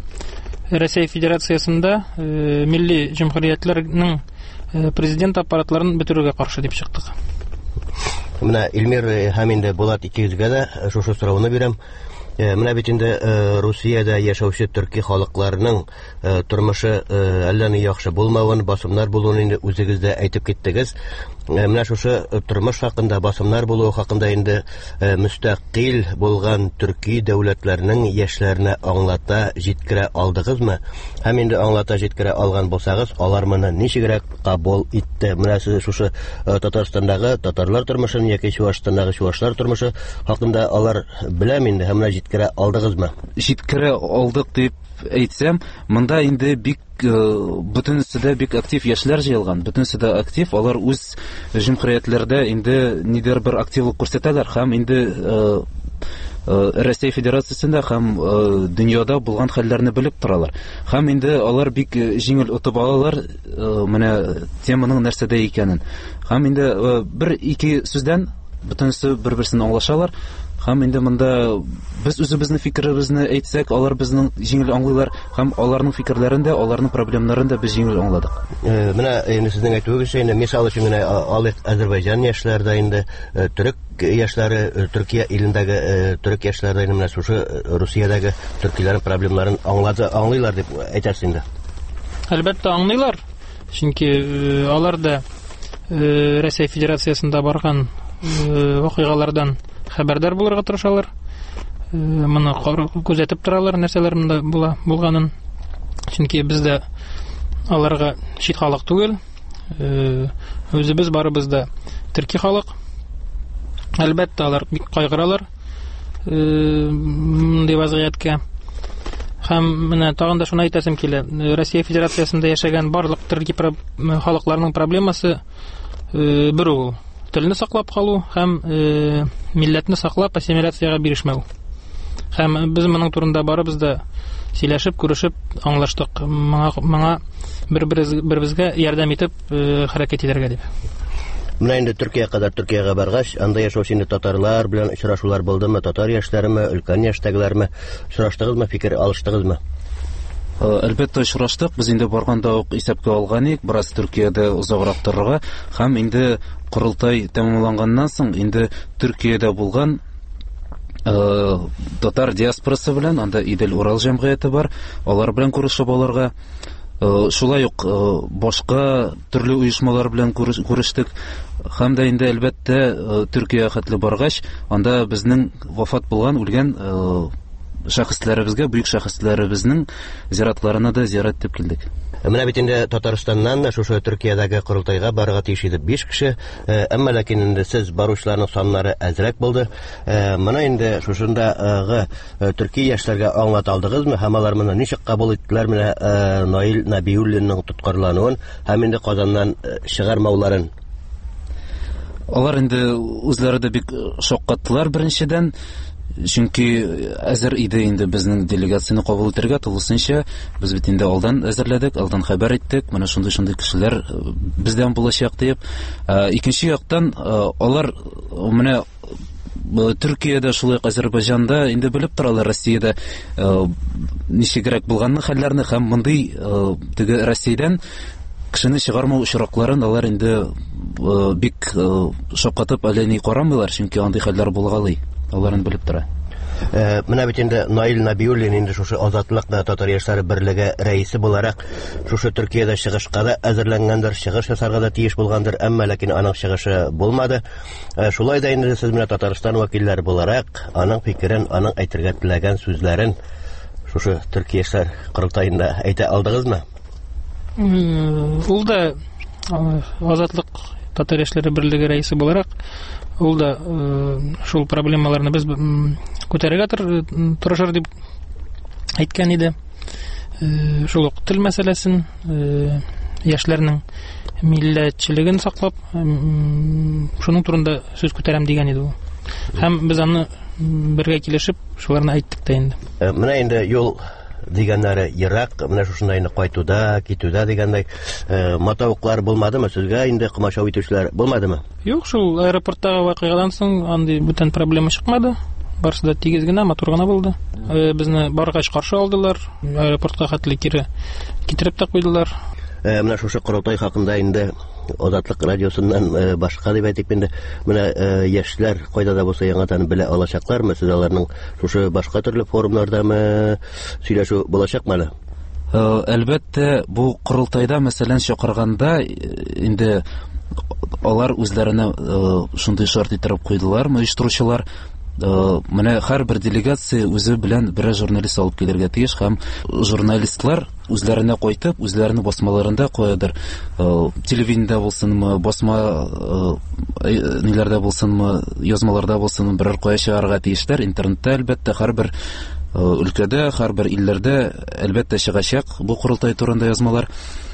Россия Федерациясында милли җәмгыятьләрнең президент аппаратларын бетерүгә каршы дип чыктык. Менә Илмир һәм инде Булат икегезгә дә шушы сорауны бирәм. Менә бит инде Русиядә яшәүче төрки халыкларының тормышы әллә ни яхшы булмавын, басымнар булуын инде үзегез дә әйтеп киттегез. Менә шушы тормыш хакында, басымнар булуы хакында инде мөстәкыйль булган төрки дәүләтләрнең яшьләренә аңлата җиткерә алдыгызмы? Һәм инде аңлата җиткерә алган булсагыз, алар моны ничегрәк кабул итте? Менә сез шушы Татарстандагы татарлар тормышын яки Чуашстандагы чуашлар тормышы хакында алар беләм инде, һәм җиткерә алдыгызмы? Җиткерә алдык дип әйтсәм, монда инде бик бөтенесе дә бик актив яшьләр җыелган. Бөтенесе дә актив, алар үз җәмгыятьләрдә инде нидер бер активлык күрсәтәләр һәм инде Россия Федерациясендә һәм дөньяда булган хәлләрне белеп торалар. Һәм инде алар бик җиңел утып алалар менә теманың нәрсәдә икәнен. Һәм инде бер-ике сүздән бөтенесе бер-берсен аңлашалар. Һәм инде монда без үзебезнең фикеребезне әйтсәк, алар безнең җиңел аңлыйлар һәм аларның фикерләрен дә, аларның проблемнарын да biz җиңел аңладык. Менә инде сезнең әйтүегезчә, инде мисал өчен генә алыйк Азәрбайҗан яшьләре инде төрек яшьләре, Төркия илендәге төрек яшьләре инде менә шушы Русиядәге төркиләрнең проблемнарын аңлыйлар дип әйтәсез инде. Әлбәттә аңлыйлар. Чөнки алар да Россия Федерациясында барган вакыйгалардан хәбәрдар булырга тырышалар. Моны күзәтеп торалар, нәрсәләр монда булганын. Чөнки без дә аларга чит халык түгел. Үзебез барыбыз да төрки халык. Әлбәттә алар бик кайгыралар мондый вазгыятькә. Һәм менә тагын да шуны әйтәсем килә. Россия Федерациясында яшәгән барлык төрки халыкларның проблемасы бер ул. Телне саклап калу һәм милләтне саклап ассимиляциягә бирешмәү. Һәм без моның турында барыбыз да сөйләшеп, күрешеп, аңлаштык. Моңа бер-беребезгә ярдәм итеп хәрәкәт итәргә дип. Менә инде Төркиягә баргач, анда яшәүче инде татарлар белән очрашулар булдымы? Татар яшьләреме, өлкән яшьтәгеләрме? Очраштыгызмы, фикер алыштыгызмы? Әлбәттә очраштык. Без инде барганда ук исәпкә алган идек, бераз Төркиядә узаграк торырга һәм инде курултай тәмамланганнан соң инде Төркиядә булган татар диаспорасы белән, анда Идел Урал җәмгыяте бар, алар белән күрешеп алырга. Шулай ук башка төрле оешмалар белән күрештек. Һәм дә инде әлбәттә Төркия хәтле баргач, анда безнең вафат булган, үлгән шәхесләребезгә, бөек шәхесләребезнең зиратларына да зиярат итеп килдек. Менә бит инде Татарстаннан шушы Төркиядәге курултайга барырга тиеш иде 5 кеше, әмма ләкин инде сез баручыларның саннары әзрәк булды. Менә инде шушындагы Төркия яшьләргә аңлата алдыгызмы? Һәм алар моны ничек кабул иттеләр менә Наил Набиуллинның тоткарлануын һәм инде Казаннан чыгармауларын? Алар инде үзләре дә бик шаккаттылар беренчедән. Чөнки әзер иде инде безнең делегацияны кабул итәргә тулысынча. Без бит инде алдан әзерләдек, алдан хәбәр иттек. Менә шундый кешеләр бездән булачак дип. Икенче яктан алар менә Төркиядә, шулай Азәрбайҗанда инде белеп торалар Россиядә ничегрәк булганны хәлләрне һәм мондый теге Россиядән кешене чыгармау очракларын алар инде бик шаккатып әле ни карамыйлар, чөнки андый хәлләр булгалый. Аларын белеп тора. Менә бит инде Наил Набиуллин инде шушы Азатлык татар яшьләре берлеге рәисе буларак шушы Төркиядә чыгышка да әзерләнгәндер, чыгыш ясарга да тиеш булгандыр, әмма ләкин аның чыгышы булмады. Шулай да инде сез менә Татарстан вәкилләре буларак аның фикерен, аның әйтергә теләгән сүзләрен шушы Төркия яшьләр курултайында әйтә алдыгызмы? Ул да Азатлык татар яшьләре берлеге рәисе буларак ул да шул проблемаларны без күтәрергә тырышыр дип әйткән иде. Шул ук тел мәсьәләсен, яшьләрнең милләтчелеген саклап, шуның турында сүз күтәрәм дигән иде ул. Һәм без аны бергә килешеп шуларны әйттек тә инде. Менә инде юл дигәннәре ерак, менә шушында инде кайтуда, китүдә дигәндәй матавыклар булмадымы? Сезгә инде кымашау итүчеләр булмадымы? Юк, шул аэропорттагы вакыйгадан соң андый бүтән проблема чыкмады. Барысы да тигез генә, матур гына булды. Безне баргач каршы алдылар, аэропортка хәтле кире китереп тә куйдылар. Менә шушы курултай хакында инде Азатлык радиосыннан башка дип әйтик инде, менә яшьләр кайда да булса яңадан белә алачаклармы? Сез аларның шушы башка төрле форумнардамы сөйләшү булачакмы әле? Әлбәттә, бу курултайда мәсәлән чакырганда инде алар үзләренә шундый шарт итеп куйдылар, оештыручылар. Менә һәрбер делегация үзе белән бер журналист алып килергә тиеш һәм журналистлар үзләренә кайтып, үзләренең басмаларында куядыр. Телевидениедә булсынмы, басма ниләрдә булсынмы, язмаларда булсынмы, берәр кая чыгарга тиешләр. Интернетта әлбәттә һәрбер өлкәдә, һәрбер илләрдә әлбәттә чыгачак бу курултай турында язмалар.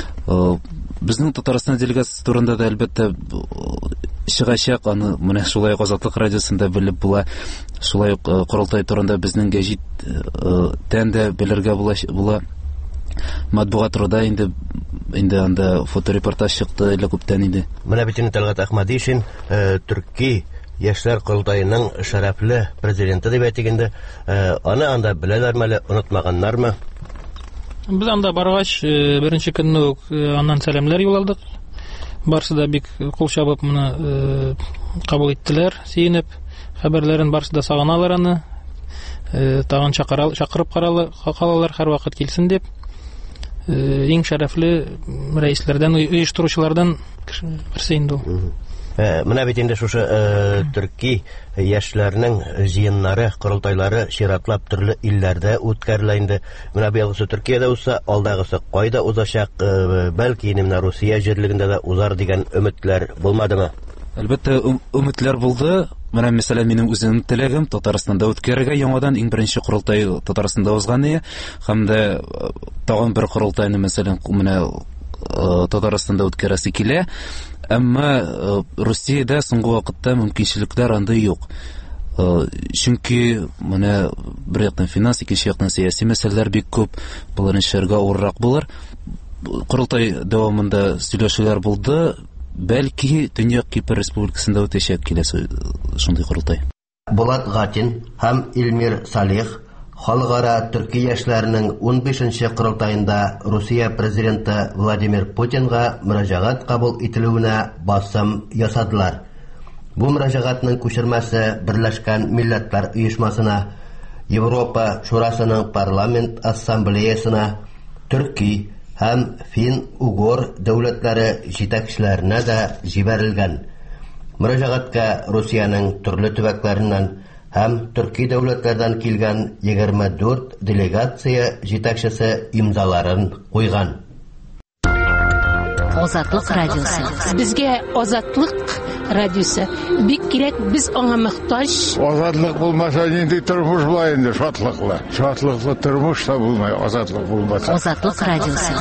Безнең Татарстан делегациясе турында да әлбәттә чыгачак, аны менә шулай Азатлык радиосында белеп була. Шулай ук курултай турында безнең гәҗит тәндә белергә була. Матбугат турында инде анда фоторепортаж чыкты әле күптән инде. Менә бит инде Талгат Әхмәдишин Төрки яшьләр курултайының шәрәфле президенты дип әйтгәндә, аны анда беләләрме әле, онытмаганнармы? Без анда баргач беренче көнне үк аннан сәламләр юлладык. Барсы да бик кул чабып моны кабул иттеләр, сөенеп. Хәбәрләрен барсы да саганалар аны. Тагын чакырып калалар һәр вакыт килсен дип. Иң шәрәфле рәисләрдән, оештыручылардан берсе инде ул. Менә бит инде шушы Төрки яшьләрнең җыеннары, курултайлары чиратлап төрле илләрдә үткәрелә инде. Менә быелгысы Төркиядә узса, алдагысы кайда узачак? Бәлки менә Русия җирлегендә дә узар дигән өметләр булмадымы? Әлбәттә, өметләр булды. Менә мәсәлән минем үземнең теләгем Татарстанда үткәрергә яңадан иң беренче курултай Татарстанда узган иде. Һәм дә тагын бер курултайны мәсәлән менә Татарстанда үткәрәсе килә. Әмма Русиядә соңгы вакытта мөмкинчелекләр анда юк. Чөнки менә бер яктан финанс, икенче яктан сәяси мәсьәләләр бик күп, буларны шәргә урырак булыр. Курултай дәвамында сөйләшүләр булды. Бәлки Төньяк Кипр Республикасында үтәчәк киләсе шундый курултай. Булат Гатин һәм Илмир Салих халыкара Төрки яшьләренең 15-нче курултайында Русия президенты Владимир Путинга мөрәҗәгать кабул ителүенә басым ясадылар. Бу мөрәҗәгатьнең күчермәсе Берләшкән Милләтләр Оешмасына, Европа Шурасының парламент ассамблеясына, Төрки һәм Фин-Угор дәүләтләре җитәкчеләренә дә җибәрелгән. Мөрәҗәгатькә Русияның төрле төбәкләреннән һәм Төрки дәүләтләрдән килгән 24 делегация җитәкчесе имзаларын куйган. Азатлык радиосы. Безгә Азатлык радиосы бик кирәк, без аңа мохтаҗ. Азатлык булмаса нинди тормыш була инде, шатлыклы. Шатлыклы тормыш та булмай, азатлык булмаса. Азатлык радиосы.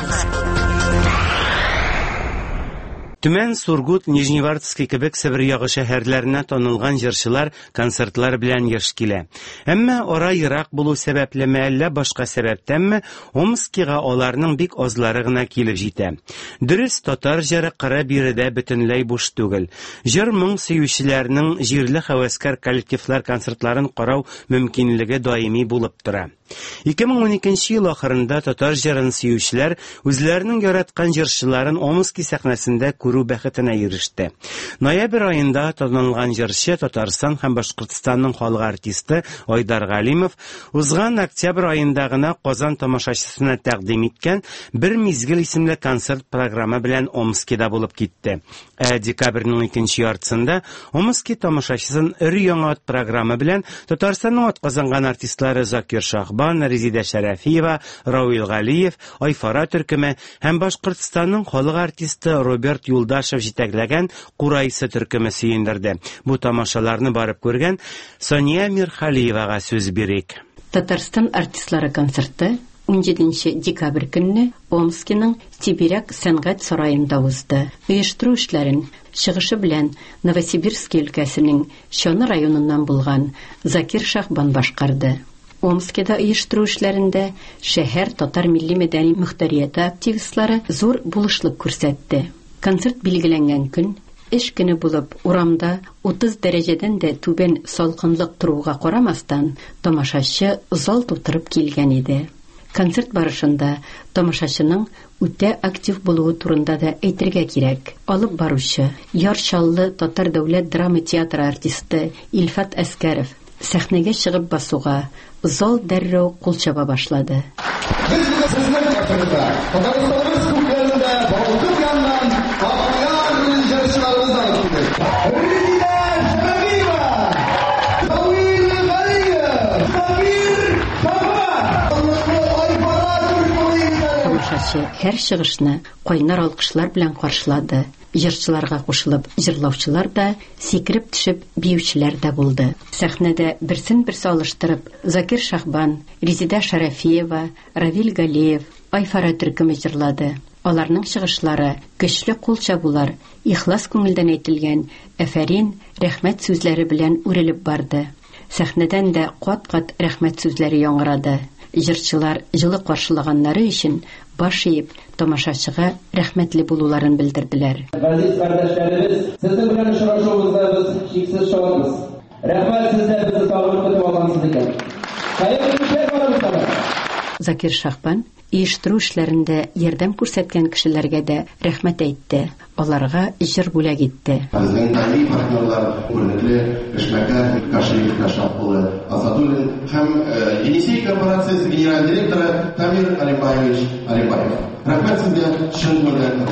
Төмән, Сургут, Нижневартовский кебек Себер ягы шәһәрләренә танылган җырчылар концертлар белән еш килә. Әмма ара ерак булу сәбәплеме, әллә башка сәбәптәнме, Омскига аларның бик азлары гына килеп җитә. Дөрес, татар җыры кыра биредә бөтенләй буш түгел. Җыр моң сөючеләрнең җирле хәвәскәр коллективлар концертларын карау мөмкинлеге даими булып тора. 2012 ел ахырында татар җырын сөючеләр үзләренең яраткан җырчыларын Омски сәхнәсендә күрү бәхетенә иреште. Ноябрь аенда танылган җырчы Татарстан һәм Башкортстанның халык артисты Айдар Галимов узган октябрь аенда гына Казан тамашачысына тәкъдим иткән бер мизгел исемле концерт программы белән Омскида булып китте. Декабрьнең 2нче яртысында Омски тамашачысын өр-яңа программа белән Татарстанның атказанган артистлары Закир Шахбан, Резида Шәрәфиева, Рауил Галиев, Айфара Төркеме һәм Башкортстанның халык артисты Роберт Юлдашев җитәкләгән Курайсы төркеме сөендерде. Бу тамашаларны барып күргән Сония Мирхалиевага сүз бирик. Татарстан артистлары концерты 17 декабрь көнне Омскиның Сибиряк сәнгать сараенда узды. Оештыру эшләрен чыгышы белән Новосибирск өлкәсенең Шоны районыннан булган Закир Шахбан башкарды. Омскида оештыру эшләрендә шәһәр татар милли мәдәни мөхтәрияте активистлары зур булышлык күрсәтте. Концерт билгеләнгән көн эш көне булып, урамда 30 дәрәҗәдән дә түбән салкынлык торуга карамастан, тамашачы зал тутырып килгән иде. Концерт барышында тамашачының үтә актив булуы турында да әйтергә кирәк. Алып баручы, Ярчаллы татар дәүләт драма театры артисты Илфат Әскәров сәхнәгә чыгып басуга, зал дәррәү кул чаба башлады. Тамашачы һәр чыгышны кайнар алкышлар белән каршылады. Җырчыларга кушылып, җырлаучылар да, сикереп төшеп, биючеләр дә булды. Сәхнәдә берсен-берсе алыштырып, Закир Шахбан, Резида Шәрәфиева, Равил Галиев, Айфара Төркеме җырлады. Аларның чыгышлары көчле кул чабулар, ихлас күңелдән әйтелгән әфәрин, рәхмәт сүзләре белән үрелеп барды. Сәхнәдән дә кат-кат рәхмәт сүзләре яңгырады. Җырчылар җылы каршылаганнары өчен баш иеп, тамашачыга рәхмәтле булуларын белдерделәр. Газиз кардәшләребез, сезнең белән очрашуыбызда без шиксез шатланабыз. Рәхмәт, сез дә безне табып көтеп алгансыз икән. Хәерле кичәр барыгызга. Закир Шахбан оештыру эшләрендә ярдәм күрсәткән кешеләргә дә рәхмәт әйтте. Аларга җыр бүләк итте. Безнең тарихи партнерлар, күренекле эшмәкәр Кашиев Кашапулы, Асадуллин һәм Енисей корпорациясе генераль директоры Тамир Алибаевич Алибаев. Рәхмәт сезгә, чын күңелдән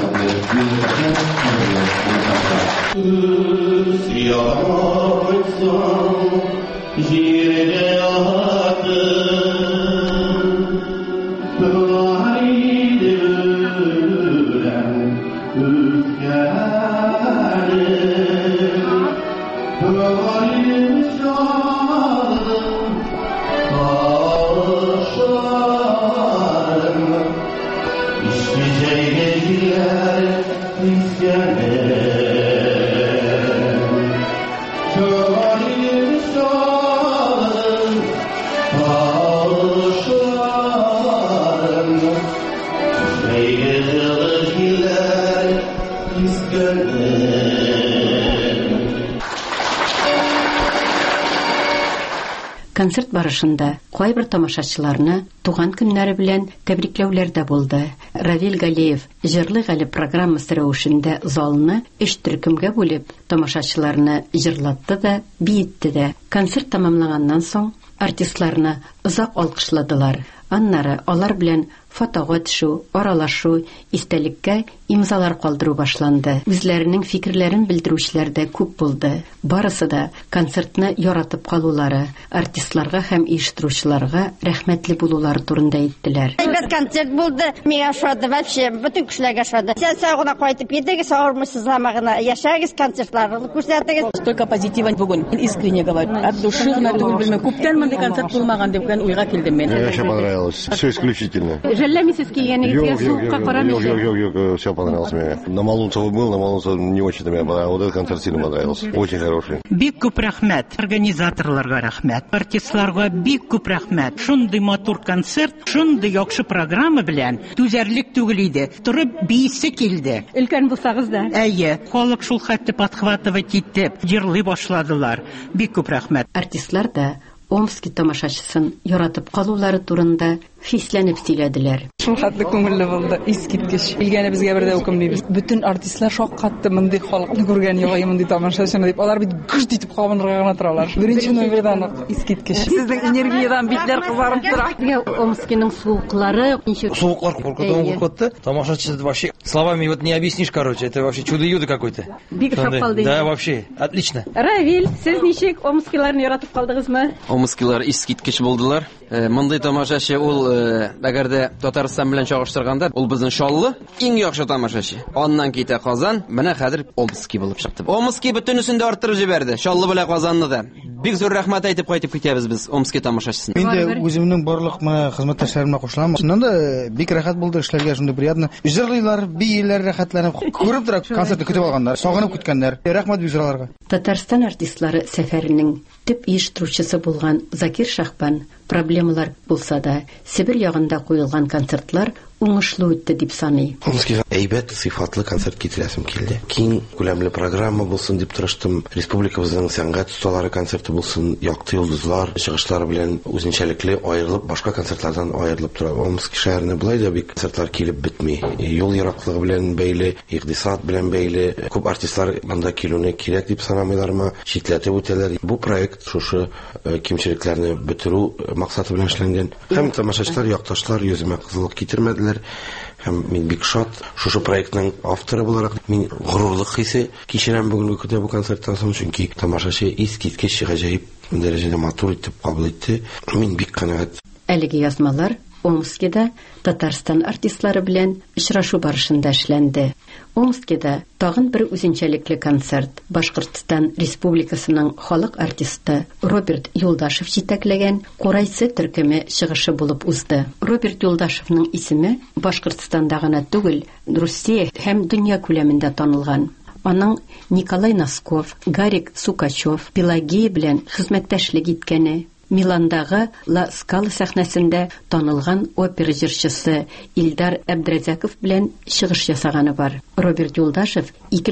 Концерт барышында кайбер тамашачыларны туган көннәре белән тәбрикләүләр дә булды. Равил Галиев җырлы гали программасы рәвешендә залны 3 төркемгә бүлеп, тамашачыларны җырлатты да, биетте дә. Концерт тәмамлаганнан соң артистларны озак алкышладылар. Аннары алар белән фотога төшү, аралашу, истәлеккә имзалар калдыру башланды. Үзләренең фикерләрен белдерүчеләр дә күп булды. Барысы да концертны яратып калулары, артистларга һәм оештыручыларга рәхмәтле булулары турында әйттеләр. Без концерт булды, миңа ошады, вообще бүтән кешеләргә ошады. Сез сагына кайтып китегез, сагырмысыз замагына яшәгез, концертларны күрсәтегез. Столько позитива бүген, искренне говорю. От души гына түгел белмәм. Күптән мондый концерт булмаган дип уйга килдем мен. Мне очень понравилось. Все исключительно. Жәлләмисез килгәнегезгә суыкка карамыйсыз. Yok, все понравилось мне. На Малунцево был, на Малунцево не очень мне понравилось. Вот этот концерт сильно понравился. Очень хороший. Бик күп рәхмәт. Организаторларга рәхмәт. Артистларга бик күп рәхмәт. Шундый матур концерт, шундый яхшы программа белән түзәрлек түгел иде. Турып биисе килде. Өлкән булсагыз да. Әйе, халык шул хәтта подхватывать итеп, җырлый башладылар. Бик күп рәхмәт. Артистлар да Омский тамашачысын яратып калулары турында хисләнеп сөйләделәр. Шул хәтле күңелле булды, искиткеч. Билгәне безгә бер дә укымыйбыз. Бүтән артистлар шаккатты мондай халыкны күргән югы мондай тамашачыны дип. Алар бит гыш итеп кабынырга гына торалар. Беренче номердан искиткеч. Сезнең энергиядан битләр кызарып тора. Омскийның суыклары, суыклар куркытты. Тамашачы вообще словами вот не объяснишь, короче, это вообще чудо-юдо какое-то. Бик шапкалды. Да, вообще, отлично. Равил, сез ничек Омскийларны яратып калдыгызмы? Омскийлар искиткеч булдылар. Мондай тамашачы ул әгәрдә Татарстан белән чагыштырганда, ул безнең Шаллы иң яхшы тамашачы. Аннан китә Казан, менә хәзер Омский булып чыкты. Омский бөтенесен дә арттырып җибәрде. Шаллы белән Казанны да. Бик зур рәхмәт әйтеп кайтып китәбез без Омский тамашачысына. Мин дә үземнең барлык хезмәттәшләремә кушылам. Шуннан да бик рәхәт булды, эшләргә шундый приятно. Җырлыйлар, бийләр, рәхәтләнеп, күреп тора, концертны көтеп алганнар, сагынып көткәннәр. Рәхмәт бик зурларга. Татарстан артистлары сәфәренең төп оештыручысы булган Закир Шахбан проблемалар булса да, Сибир ягында куелган концертлар уңышлы үтте дип саный. Омскийга әйбәт, сыйфатлы концерт китерәсем килде. Киң күләмле программа булсын дип тырыштым. Республикабызның сәнгать осталары концерты булсын, якты йолдызлар чыгышлары белән үзенчәлекле аерылып, башка концертлардан аерылып тора. Омский шәһәренә булай да бик концертлар килеп бетми. Юл ераклыгы белән бәйле, икътисад белән бәйле, күп артистлар монда килүне кирәк дип санамыйлармы, читләтеп үтәләр. Бу проект шушы кимчелекләрне бетерү максаты белән эшләнгән. Һәм тамашачылар, якташлар йөземә кызыллык китермәделәр. Һәм мин бик шат, шушы проектның авторы буларак мин горурлык хисе кичерәм бүгенге көндә бу концерттан соң, чөнки тамашачы искиткеч гаҗәеп дәрәҗәдә матур итеп кабул итте. Мин бик канәгать. Әлеге язмалар Омскийда Татарстан артистлары белән очрашу барышында эшләнде. Омскийда тагын бер үзенчәлекле концерт Башкортстан Республикасының халык артисты Роберт Юлдашев җитәкләгән Курайсы төркеме чыгышы булып узды. Роберт Юлдашевның исеме Башкортстанда гына түгел, Русия һәм дөнья күләмендә танылган. Аның Николай Носков, Гарик Сукачев, Пелагея белән хезмәттәшлек иткәне, Миландагы Ла Скала сәхнәсендә танылган опера җырчысы Илдар Әбдразаков белән чыгыш ясаганы бар. Роберт Юлдашев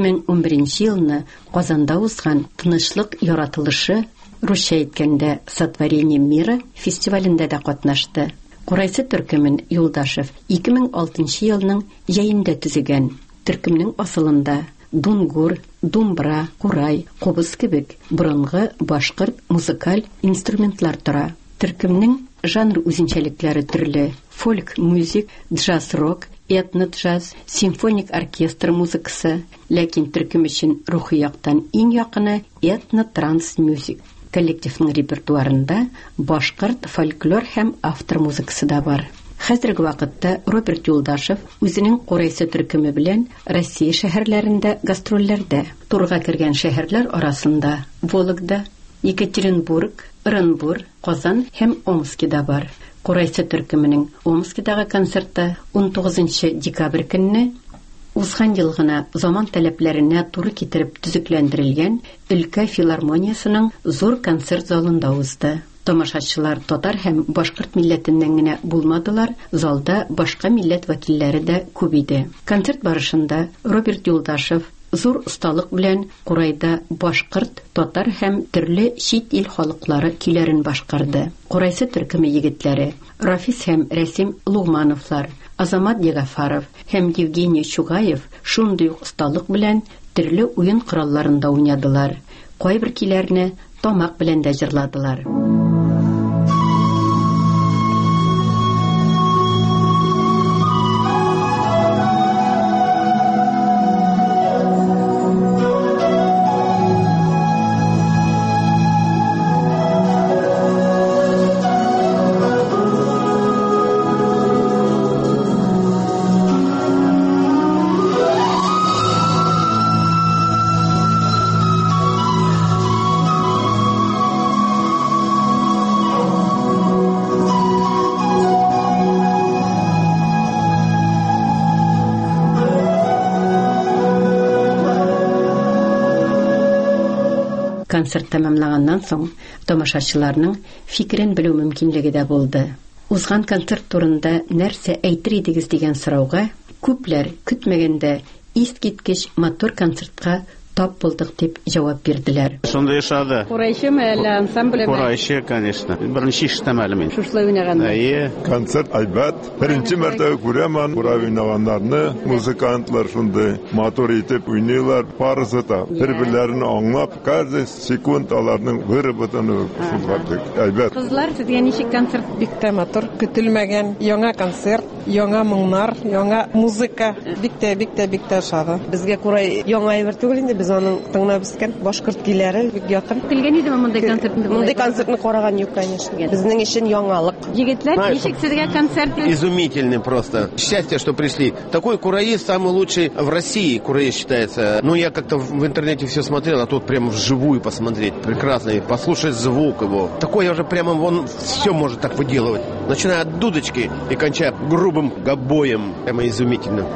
2011 елны Казанда узган Тынычлык яратылышы, русча әйткәндә Сотворение мира фестивалендә дә катнашты. Курайсы төркемен Юлдашев 2006 елның җәендә төзегән. Төркемнең асылында дунгур, думбра, курай, кубыз кебек борынгы башкорт музыкаль инструментлар тора. Төркемнең жанр үзенчәлекләре төрле: фольк музык, джаз-рок, этно-джаз, симфоник оркестр музыкасы, ләкин төркем өчен рухи яктан иң якыны этно-транс музык. Коллективның репертуарында башкорт фольклор һәм автор музыкасы да бар. Хәзерге вакытта Роберт Юлдашев үзенең Курайсы төркеме белән Россия шәһәрләрендә гастрольләрдә. Турга кергән шәһәрләр арасында Вологда, Екатеринбург, Оренбур, Казан һәм Омскийда бар. Курайсы төркеменең Омскийдагы концерты 19 декабрь көнне узган ел гына заман таләпләренә туры китереп төзекләндерелгән Өлкә филармониясының зур концерт залында узды. Тамашачылар татар һәм башкорт милләтеннән генә булмадылар, залда башка милләт вәкилләре дә күп иде. Концерт барышында Роберт Юлдашев Зур осталык белән Курайда башкорт, татар һәм төрле чит ил халыклары көйләрен башкарды. Курайсы төркеме егетләре Рафис һәм Рәсим Лугмановлар, Азамат Ягафаров һәм Евгений Чугаев шундый ук осталык белән төрле уен коралларында уйнадылар. Кайбер көйләрне тамак белән дә җырладылар. Концерт тәмамлаганнан соң тамашачыларның фикерен белү мөмкинлеге дә булды. Узган концерт турында нәрсә әйтер идегез дигән сорауга күпләр көтмәгәндә искиткеч матур концертка тап булдык дип җавап бирделәр. Шунда яшады. Курайчымы әллә ансамблеме? Курайчы, конечно. Беренче ишетәм әле мин. Шушлай уйнаганда. Концерт айбат. Беренче мәртәбә күрәм Курай уйнаганнарны. Музыкантлар шунда матур итеп уйныйлар. Барысы да бер-бирләрен аңлап, каждый секунд аларның бер-бутыны шулгадык. Айбат. Кызлар, сезгә ничек концерт? Бик тә матур, көтелмәгән яңа концерт, яңа моңнар, яңа музыка. Бик тә шагы. Безгә Курай яңа әйбер түгел инде. Biz onun tыңлап искән башкорт көйләре бик якын. Килгән идеме мондай концертны? Мондай концертны караган юк, конечно. Безнең өчен яңалык. Егетләр, ничек сезгә концерт? Изумительный просто. Счастье, что пришли. Такой кураист самый лучший в России. Кураист считается. Ну, я как-то в интернете все смотрел, а тут прямо вживую посмотреть. Прекрасный. Послушать звук его. Такой уже прямо он все может так выделывать. Начиная от дудочки и кончая грубым гобоем. Прямо изумительно.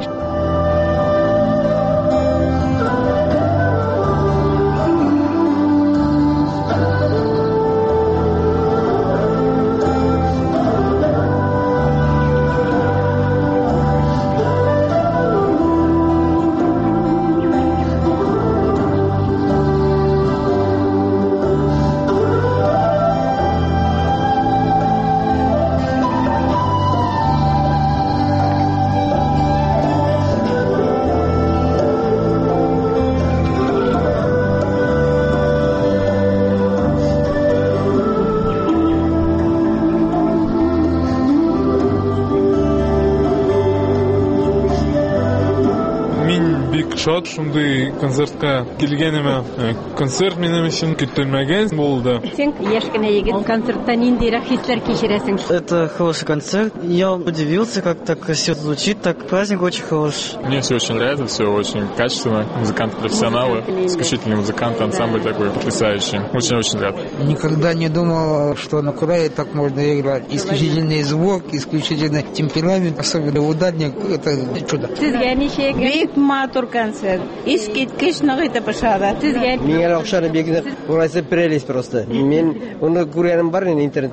Шат шундый концертка килгәнемә. Концерт минем өчен көтелмәгән булды. Сен яшь кенә егет, концертта ниндирәк хисләр кичерәсең? Это хороший концерт. Я удивился, как так все звучит, так праздник очень хорош. Мне все очень нравится, все очень качественно. Музыканты профессионалы, исключительные музыканты, ансамбль такой потрясающий. Очень рад. Никогда не думал, что на Курае так можно играть. Исключительный звук, исключительный темперамент, особенно ударник. Это чудо. Сезгә ничек? Бик матур концерт. Искиткеч ныгыта пошара. Сезгә Миңа охшар бик Курайсы прелесть просто. Мен уны күргәнем бар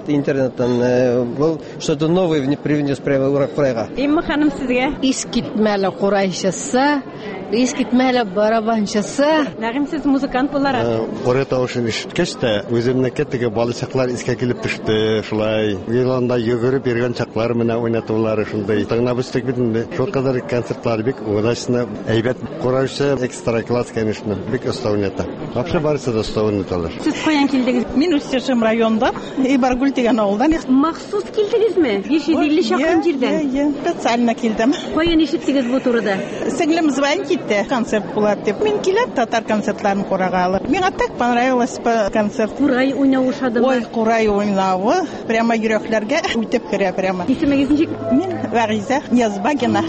интернеттан. Был что-то новое привнес прямо в Курайга. Имма ханым сезгә? Искитмәле Курайчысы, искитмәле барабанчысы. Нәгым сез музыкант буларак. Курай тавышын ишеткәч тә үземне кәттеге балычаклар искә килеп төште. Шулай еланда йөгереп йөргән чаклар менә уйнатулары шундай. Тыңлап үстек бит инде. Шулкадәр концертлар бик удачно, әйбәт. Курайчы экстра класс, конечно, бик оста уйната. Вообще барысы да оста уйнаталар. Сез каян килдегез? Мин Устяшем районда, Ибаргүл дигән авылдан. Махсус килдегезме? 550 чакрым җирдән. Специально килдем. Каян ишеттегез бу турыда? Сеңлем звонит китте, концерт булат дип. Мин киләм татар концертларын карагалы. Миңа так понравилось концерт. Курай уйнавы шадымы? Ой, Курай уйнавы прямо йөрәкләргә үтеп керә прямо. Исемегез ничек? Мин Вариза Язбагина.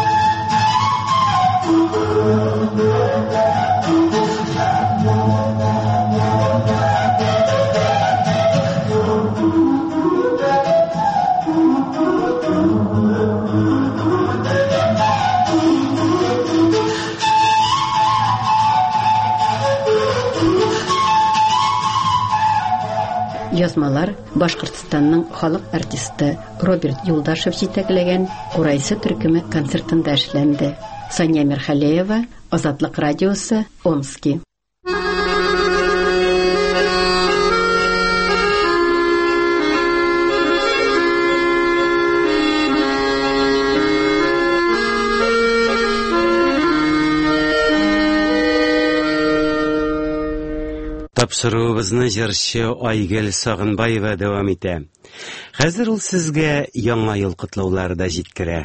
Язмалар Башкортстанның халык артисты Роберт Юлдашев җитәкләгән Курайсы төркеме концертында эшләнде. Соня Мерхалеева, Азатлык радиосы, Омский. Тапшыруыбызны җырчы Айгөл Сагынбаева дәвам итә. Хәзер ул сезгә яңа ел котлаулары да җиткерә.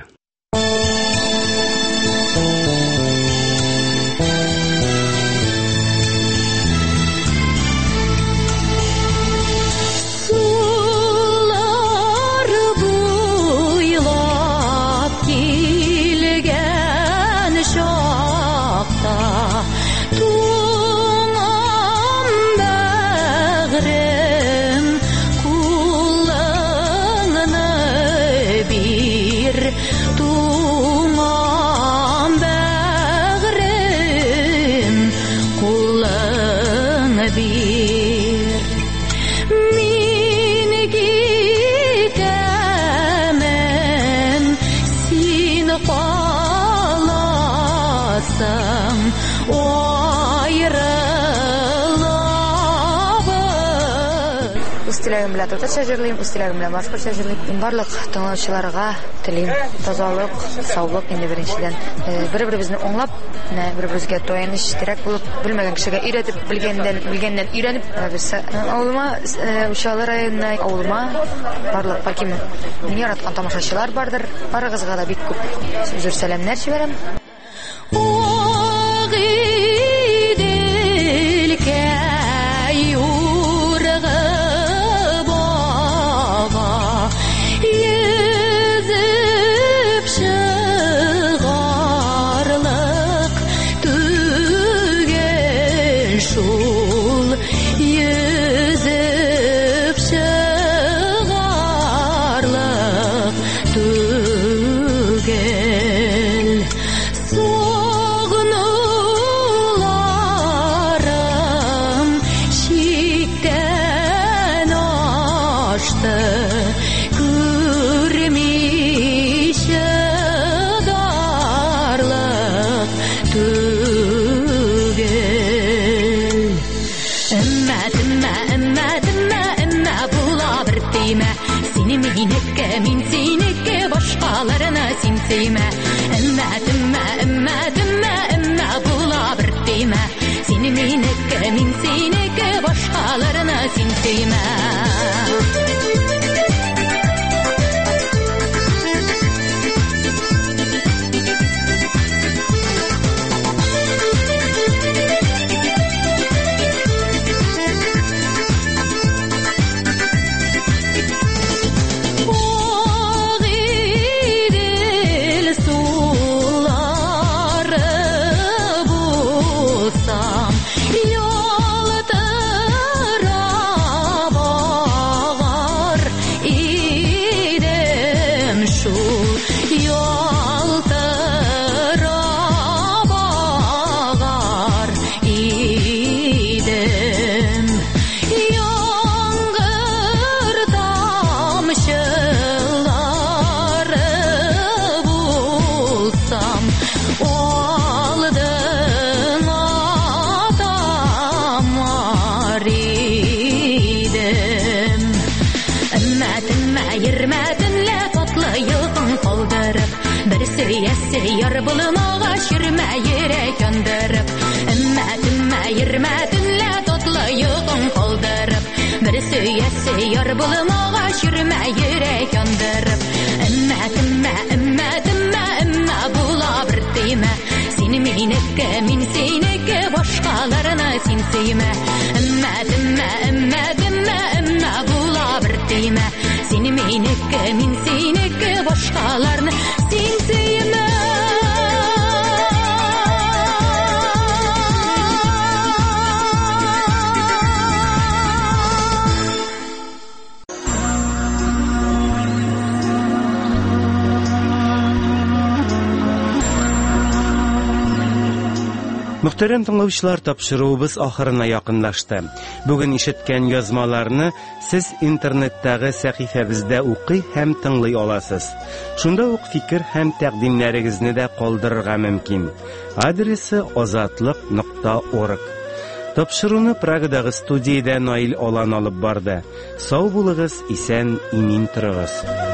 Үстилегем белән татарча җырлыйм, үстилегем белән башкача җырлыйм. Барлык тыңлаучыларга телим тазалык, саулык инде беренчедән. Бер-беребезне аңлап, бер-беребезгә таяныч терәк булып, белмәгән кешегә өйрәтеп, белгәннән өйрәнеп, без авылыма, Учалы районына, авылыма барлык бәлки мине яраткан тамашачылар бардыр. Барыгызга да бик күп зур сәламнәр җибәрәм. Yar bulmağa şirmə yürək öndürüb Ümmətімə yirmətінlə totlı yuğun qoldırıb Bir söyəsi yar bulmağa şirmə yürək öndürüb Ümmətімə bula bir deymə Seni minikə, min senikə Başqalarına sen seymə Ümmətімə bula bir deymə Seni minikə, min senikə Başqalarına sen seymə Мөхтәрәм тыңлаучылар, тапшыруыбыз ахырына якынлашты. Бүген ишеткән язмаларны сез интернеттагы сәхифәбездә укый һәм тыңлый аласыз. Шунда ук фикер һәм тәкъдимнәрегезне дә калдырырга мөмкин. Адресы озатлык.org. Тапшыруны Прагадагы студиядә Наил Алан алып барды. Сау булыгыз, исән, имин торыгыз.